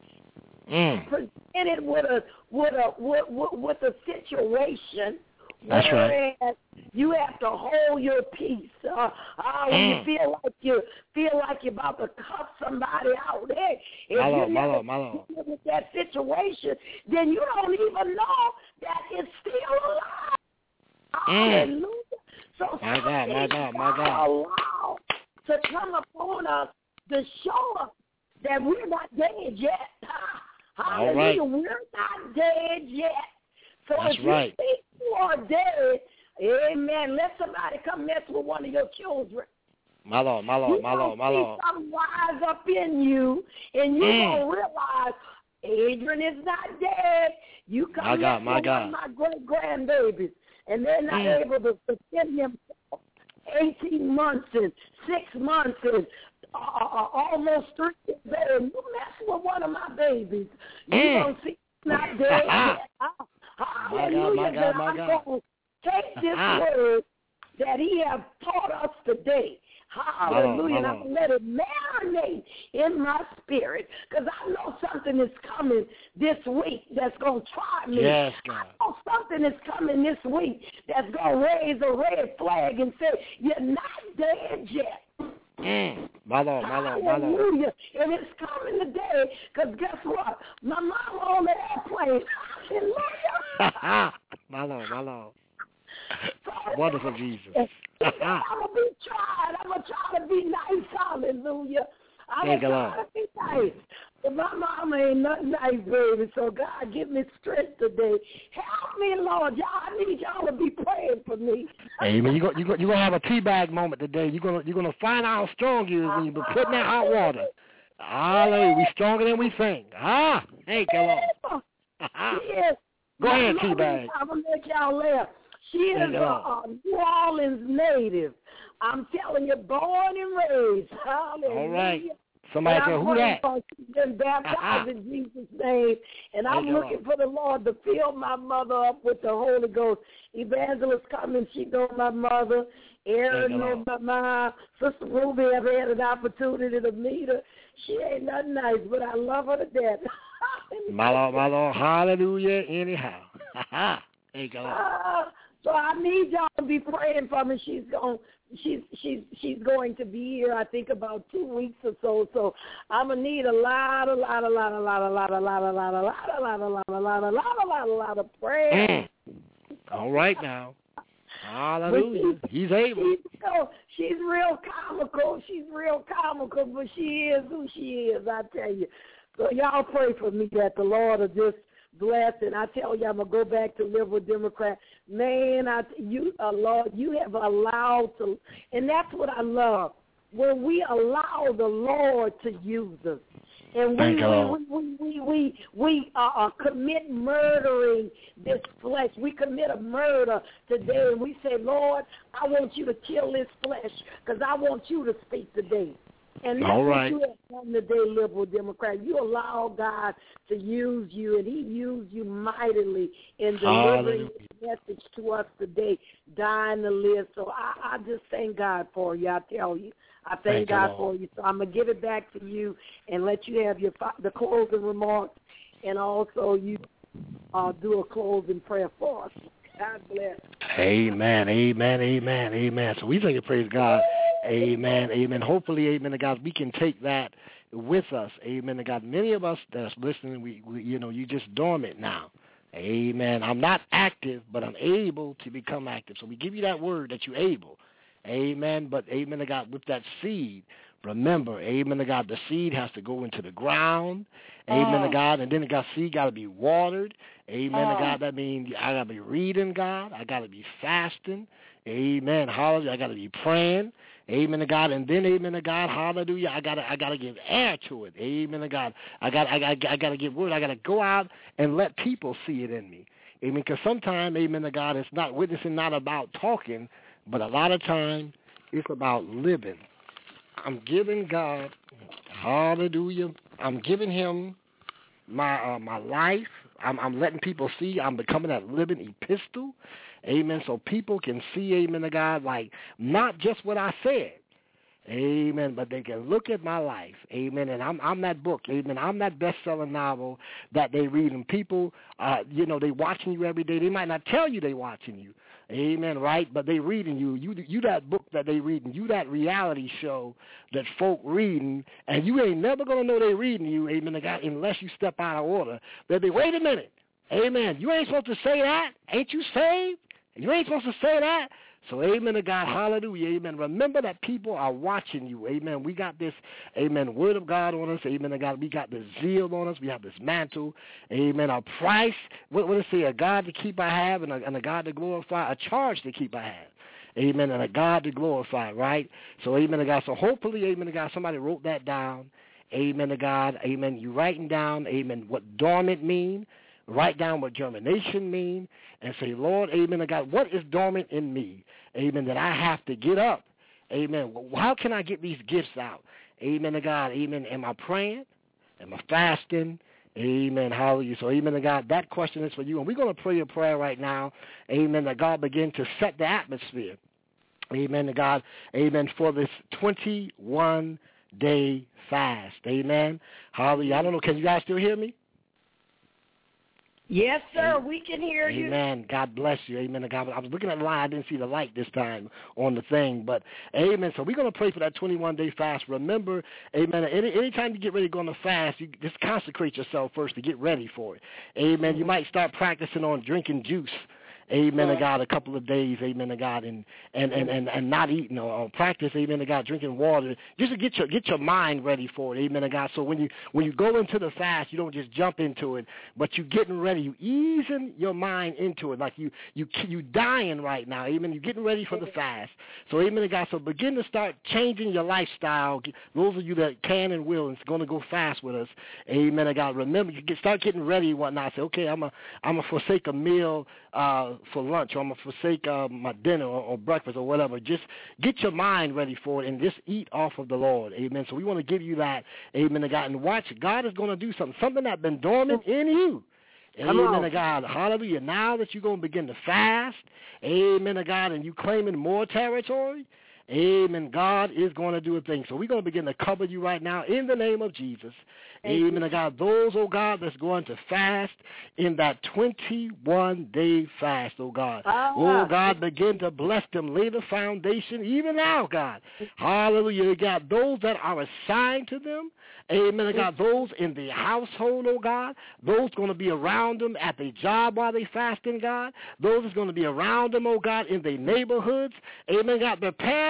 mm. presented with a with a with, with, with a situation, that's right. You have to hold your peace. Uh, uh, when mm. you feel like you feel like you're about to cuff somebody out, hey, if my you Lord, my never Lord, my Lord. with that situation, then you don't even know that it's still alive. Mm. Hallelujah. So my God, my God, my God. Allow to come upon us to show us that we're not dead yet. Hallelujah. Right. We're not dead yet. So That's if you right. think you are dead, amen, let somebody come mess with one of your children. My Lord, my Lord, my Lord, my Lord. Something rise up in you, and you mm. gonna realize Adrian is not dead. You come my God, mess my with God. one of my great grandbabies, and they're not mm. able to sustain him eighteen months and six months and uh, uh, almost three years old. You mess with one of my babies, you mm. gonna see he's not dead yet. Hallelujah. My God, my God, my God. I'm going to take this word that he has taught us today. Hallelujah. And I'm going to let it marinate in my spirit because I know something is coming this week that's going to try me. Yes, God. I know something is coming this week that's going to raise a red flag and say, you're not dead yet. Mm. My Lord, my Lord, my Lord. Hallelujah. And it's coming today because guess what? My mama on the airplane. Hallelujah. my Lord, my Lord. So, wonderful Jesus. I'm going to be tried. I'm going to try to be nice. Hallelujah. I'm going to try to be nice. But my mama ain't nothing nice, baby. So, God, give me strength today. Help me, Lord. Y'all, I need y'all to be praying for me. Amen. You're going you're to have a teabag moment today. You're going you're gonna find out how strong you is when you be putting that hot water. Hallelujah. We stronger than we think. Ah, thank you, Lord. Yes. Go ahead, teabag. I'm going to make y'all laugh. She is a, a New Orleans native. I'm telling you, born and raised. Hallelujah. All right. Somebody said, who that? She's been baptized in Jesus' name. And I'm looking for the Lord to fill my mother up with the Holy Ghost. Evangelist coming, she knows my mother. Erin knows my mom. Sister Ruby, I've had an opportunity to meet her. She ain't nothing nice, but I love her to death. My Lord, my Lord, hallelujah, anyhow. Thank you, Lord. Uh, so I need y'all to be praying for me. She's going, she's she's she's going to be here. I think about two weeks or so. So I'm gonna need a lot, a lot, a lot, a lot, a lot, a lot, a lot, a lot, a lot, a lot, a lot, a lot, a lot, a lot of prayer. All right now. Hallelujah. He's able. She's, so, she's real comical. She's real comical, but she is who she is, I tell you. So y'all pray for me that the Lord will just bless. And I tell you, I'm going to go back to liberal Democrat. Man, I, you, uh, Lord, you have allowed to, and that's what I love, when we allow the Lord to use us. And we we, we, we, we, we uh, uh, commit murdering this flesh. We commit a murder today, and we say, Lord, I want you to kill this flesh because I want you to speak today. And that's All right. what you have done today, liberal Democrat. You allow God to use you, and he used you mightily in delivering this message to us today, dying to live. So I, I just thank God for you, I tell you. I thank, thank God for you. So I'm going to give it back to you and let you have your the closing remarks, and also you uh, do a closing prayer for us. God bless. Amen, amen, amen, amen. So we thank you, praise God. Amen, amen. Hopefully, amen, to God, we can take that with us. Amen, to God. Many of us that's listening, we, we you know, you just dormant now. Amen. I'm not active, but I'm able to become active. So we give you that word that you're able. Amen. But amen to God, with that seed, remember, amen to God, the seed has to go into the ground. Amen oh. to God. And then the God seed got to be watered. Amen oh. to God. That means I got to be reading God. I got to be fasting. Amen. Hallelujah. I got to be praying. Amen to God. And then, amen to God, hallelujah, I got to I gotta give air to it. Amen to God. I got I got I got to give word. I got to go out and let people see it in me. Amen. Because sometimes, amen to God, it's not witnessing, not about talking, but a lot of time it's about living. I'm giving God, hallelujah, I'm giving him my uh, my life. I'm, I'm letting people see I'm becoming that living epistle. Amen. So people can see, amen to God, like not just what I said. Amen. But they can look at my life. Amen. And I'm I'm that book. Amen. I'm that best-selling novel that they read. And people, uh, you know, they watching you every day. They might not tell you they watching you. Amen. Right? But they reading you. You you that book that they reading. You that reality show that folk reading. And you ain't never going to know they reading you. Amen to God, unless you step out of order. They'll be, wait a minute. Amen. You ain't supposed to say that. Ain't you saved? You ain't supposed to say that. So amen to God, hallelujah, amen. Remember that people are watching you, amen. We got this, amen, word of God on us, amen to God. We got this zeal on us. We have this mantle, amen. A price, what would it say, a God to keep I have and a, and a God to glorify, a charge to keep I have. Amen, and a God to glorify, right? So amen to God. So hopefully, amen to God, somebody wrote that down. Amen to God, amen. You writing down, amen, what dormant mean. Write down what germination mean and say, Lord, amen to God, what is dormant in me? Amen, that I have to get up. Amen. How can I get these gifts out? Amen to God. Amen. Am I praying? Am I fasting? Amen. Hallelujah. So amen to God. That question is for you. And we're going to pray a prayer right now. Amen. That God begin to set the atmosphere. Amen to God. Amen. For this twenty-one day fast. Amen. Hallelujah. I don't know. Can you guys still hear me? Yes, sir. Amen. We can hear you. Amen. God bless you. Amen. God, I was looking at the line. I didn't see the light this time on the thing. But, amen. So we're going to pray for that twenty-one day fast. Remember, amen, any anytime you get ready to go on a fast, you just consecrate yourself first to get ready for it. Amen. You might start practicing on drinking juice. Amen to God, a couple of days, amen to God, and and, and, and, and not eating or, or practice, amen to God, drinking water, just to get your get your mind ready for it, amen to God. So when you when you go into the fast, you don't just jump into it, but you getting ready, you easing your mind into it, like you you you dying right now, amen. You're getting ready for the fast, so amen to God. So begin to start changing your lifestyle. Those of you that can and will and is going to go fast with us, amen to God. Remember, you get, start getting ready and whatnot. Say, okay, I'm a I'm a forsake a meal. Uh, for lunch, or I'm going to forsake uh, my dinner or, or breakfast or whatever. Just get your mind ready for it and just eat off of the Lord. Amen. So we want to give you that. Amen to God. And watch, God is going to do something, something that's been dormant in you. Amen to God. Hallelujah. Now that you're going to begin to fast, amen to God, and you claiming more territory, amen, God is going to do a thing. So we're going to begin to cover you right now in the name of Jesus. Amen to God. Those, oh God, that's going to fast in that twenty-one day fast, oh God. Uh-huh. Oh God, begin to bless them. Lay the foundation even now, God. Hallelujah. God, those that are assigned to them, amen to God. Those in the household, oh God. Those going to be around them at their job while they fasting, God. Those is going to be around them, oh God, in their neighborhoods. Amen, God. Prepare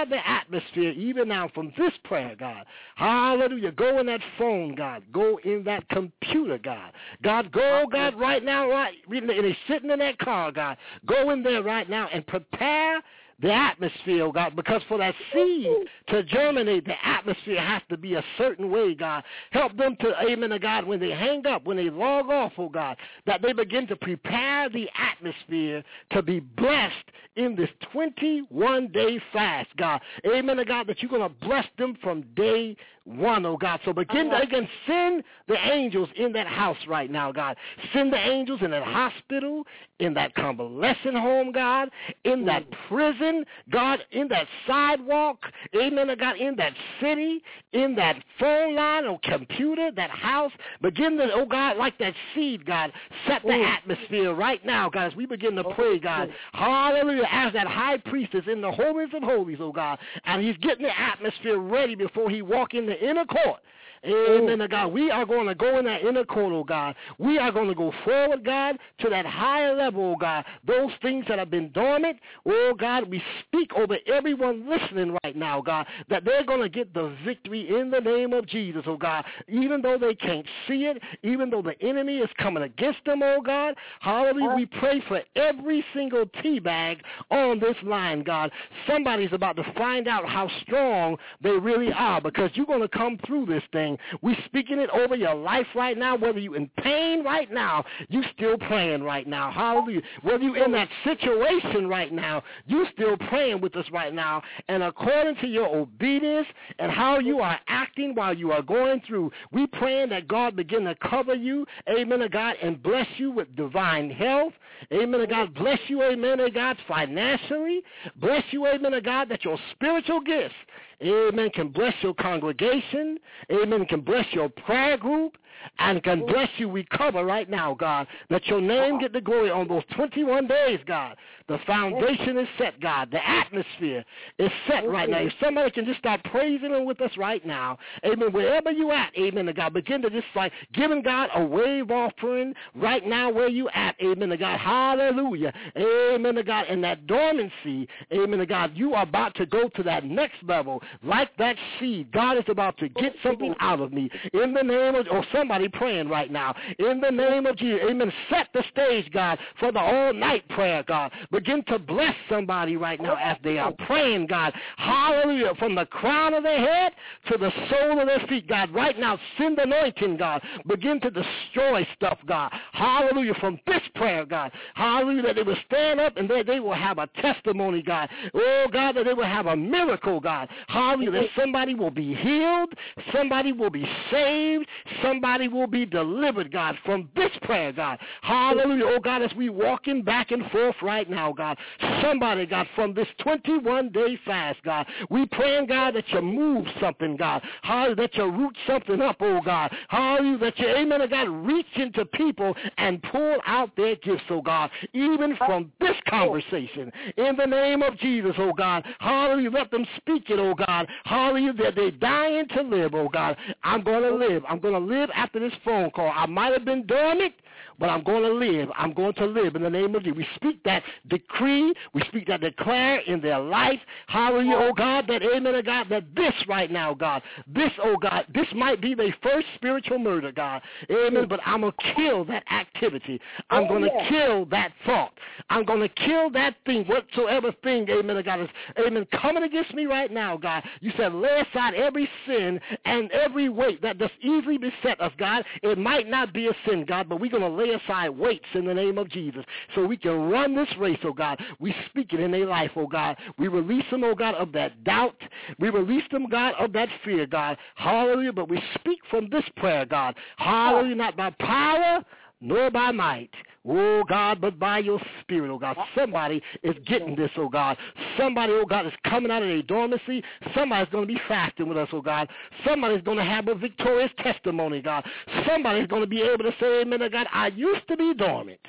the atmosphere even now from this prayer, God. Hallelujah. Go in that phone, God. Go in that computer, God. God, go, God, right now, right, and he's sitting in that car, God. Go in there right now and prepare the atmosphere, oh God, because for that seed to germinate, the atmosphere has to be a certain way, God. Help them to, amen, to God, when they hang up, when they log off, oh God, that they begin to prepare the atmosphere to be blessed in this twenty-one day fast, God. Amen, to God, that you're going to bless them from day one, oh God. So begin to, again, send the angels in that house right now, God. Send the angels in that hospital, in that convalescent home, God, in that prison, God, in that sidewalk, amen, God, in that city, in that phone line or computer, that house. Begin to, oh God, like that seed, God, set the atmosphere right now, God, as we begin to pray, God. Hallelujah, as that high priest is in the holies of holies, oh God, and he's getting the atmosphere ready before he walk in the inner court. Amen, God. We are going to go in that inner court, oh God. We are going to go forward, God, to that higher level, oh God. Those things that have been dormant, oh God, we speak over everyone listening right now, God, that they're going to get the victory in the name of Jesus, oh God. Even though they can't see it, even though the enemy is coming against them, oh God. Hallelujah. We pray for every single tea bag on this line, God. Somebody's about to find out how strong they really are, because you're going to come through this thing. We're speaking it over your life right now. Whether you're in pain right now, you still praying right now. Hallelujah. Whether you're in that situation right now, you still praying with us right now. And according to your obedience and how you are acting while you are going through, we praying that God begin to cover you, amen, to God, and bless you with divine health. Amen, to God, bless you, amen, to God, financially. Bless you, amen, to God, that your spiritual gifts, amen, can bless your congregation. Amen, can bless your prayer group, and can bless you. We cover right now, God, that your name get the glory on those twenty-one days, God. The foundation is set, God. The atmosphere is set right now. If somebody can just start praising him with us right now, amen, wherever you at, amen, to God, begin to just like giving God a wave offering right now where you at, amen, to God. Hallelujah. Amen, to God. In that dormancy, amen, to God, you are about to go to that next level. Like that seed, God is about to get something out of me. In the name of, or somebody praying right now. In the name of Jesus, amen. Set the stage, God, for the all-night prayer, God. Begin to bless somebody right now as they are praying, God. Hallelujah. From the crown of their head to the sole of their feet, God. Right now, send anointing, God. Begin to destroy stuff, God. Hallelujah. From this prayer, God. Hallelujah. That they will stand up and that they will have a testimony, God. Oh, God, that they will have a miracle, God. Hallelujah. That somebody will be healed. Somebody will be saved. Somebody will be delivered, God, from this prayer, God. Hallelujah. Oh, God, as we walking back and forth right now, God. Somebody, God, from this twenty-one day fast, God. We praying, God, that you move something, God. Hallelujah. That you root something up, oh, God. Hallelujah. That you, amen, God, reach into people and pull out their gifts, oh, God. Even from this conversation. In the name of Jesus, oh, God. Hallelujah. Let them speak it, oh, God. Hallelujah. That they're dying to live, oh, God. I'm going to live. I'm going to live after this phone call. I might have been dormant, but I'm going to live. I'm going to live in the name of Jesus. We speak that decree. We speak that declare in their life. Hallelujah, oh God, that amen, oh God, that this right now, God, this, oh God, this might be their first spiritual murder, God. Amen, but I'm going to kill that activity. I'm going to kill that thought. I'm going to kill that thing, whatsoever thing, amen, oh God, is, amen, coming against me right now, God. You said lay aside every sin and every weight that does easily beset us, God. It might not be a sin, God, but we're going to lay aside weights in the name of Jesus so we can run this race, oh God. We speak it in their life, oh God. We release them, oh God, of that doubt. We release them, God, of that fear, God. Hallelujah. But we speak from this prayer, God. Hallelujah. Not by power nor by might, oh God, but by your spirit, oh God. Somebody is getting this, oh God. Somebody, oh God, is coming out of their dormancy. Somebody's going to be fasting with us, oh God. Somebody's going to have a victorious testimony, God. Somebody's going to be able to say, amen, oh God, I used to be dormant,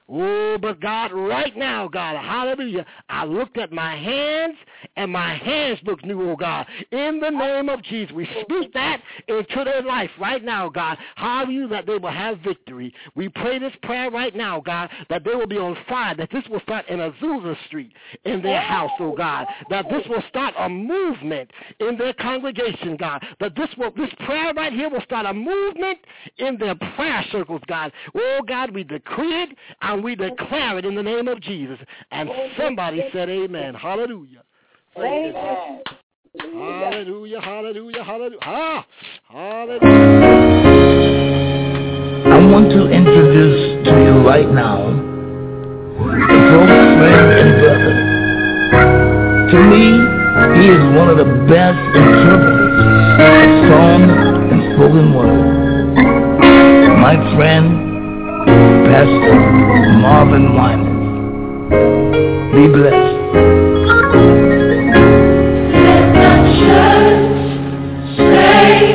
Oh, but God, right now, God, hallelujah, I looked at my hands, and my hands look new, oh God. In the name of Jesus, we speak that into their life right now, God. Hallelujah, that they will have victory. We pray this prayer right now, God, that they will be on fire, that this will start in Azusa Street in their house, oh God, that this will start a movement in their congregation, God, that this will, this prayer right here will start a movement in their prayer circles, God. Oh, God, we decree it and we declare it in the name of Jesus. And somebody said amen. Hallelujah. Amen. Hallelujah, hallelujah, hallelujah. Ah, hallelujah. I want to introduce to you right now a close friend and brother. To me, he is one of the best interpreters of song and spoken word. My friend, Pastor Marvin Winans. Be blessed. Let the church say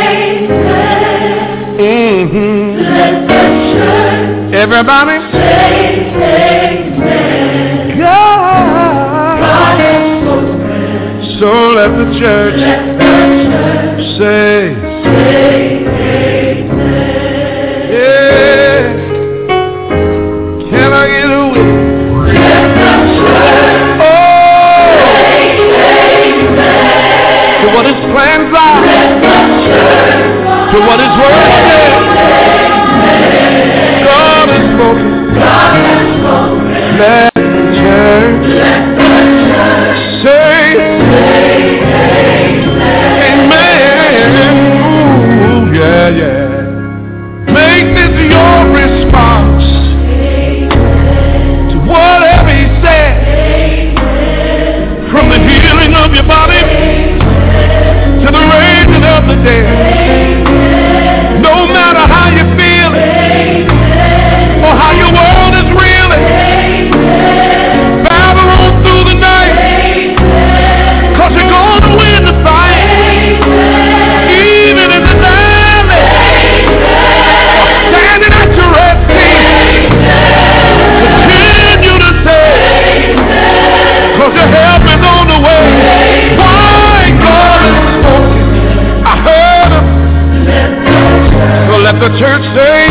amen. Mm-hmm. Let the church Everybody say amen. God. God has spoken. So let the church, Let the church say, say amen. yeah. Can I get a witness? Let the church Oh, say amen. to what his plans are, Let the church to what his word says. God has spoken. God has spoken. Let the church Let the church say, say amen. Ooh, yeah, yeah. Make this your response to whatever he said. From the healing of your body to the raising of the dead. No matter how you feel or how your world is reeling, battle on through the night, cause you're gonna win the fight. Even in the valley, or standing at your red feet, continue to say, cause your help is on the way. Why God is spoken, I heard him. So let the church say,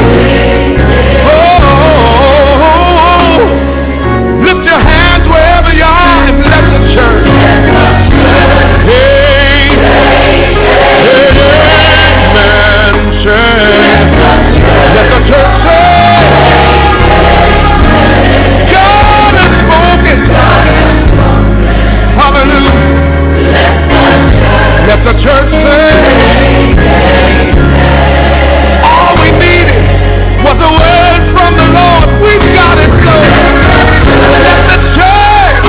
oh, lift your hands wherever you are and let the church, hey, amen, say, let the church say, God has spoken, hallelujah, let the church say, all we needed was a word from the Lord. We've got it, so let the church,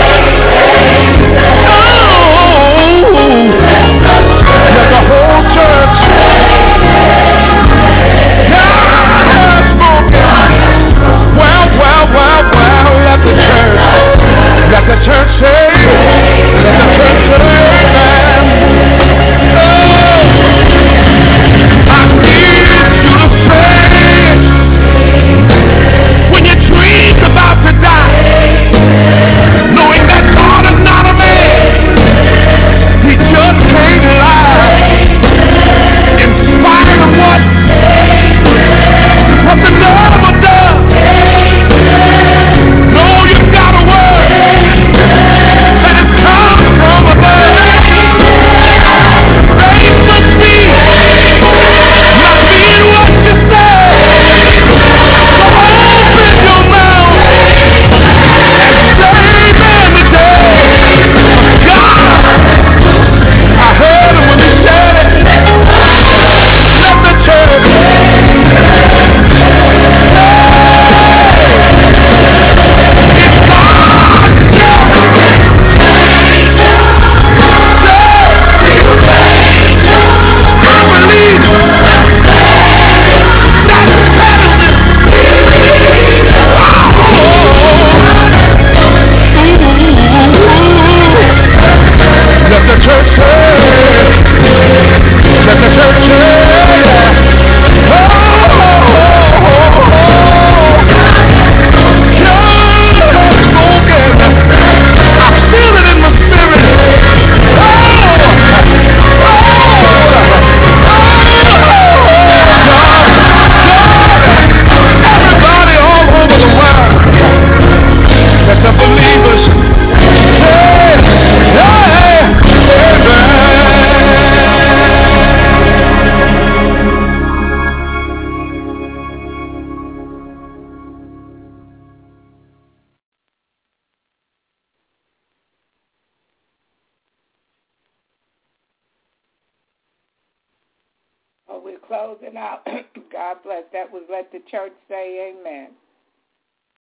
oh, let the whole church, God has spoken. Well, well, well, well, let the church, let the church say, let the church say, amen. Oh, we're closing out. God bless. That was Let the Church Say Amen.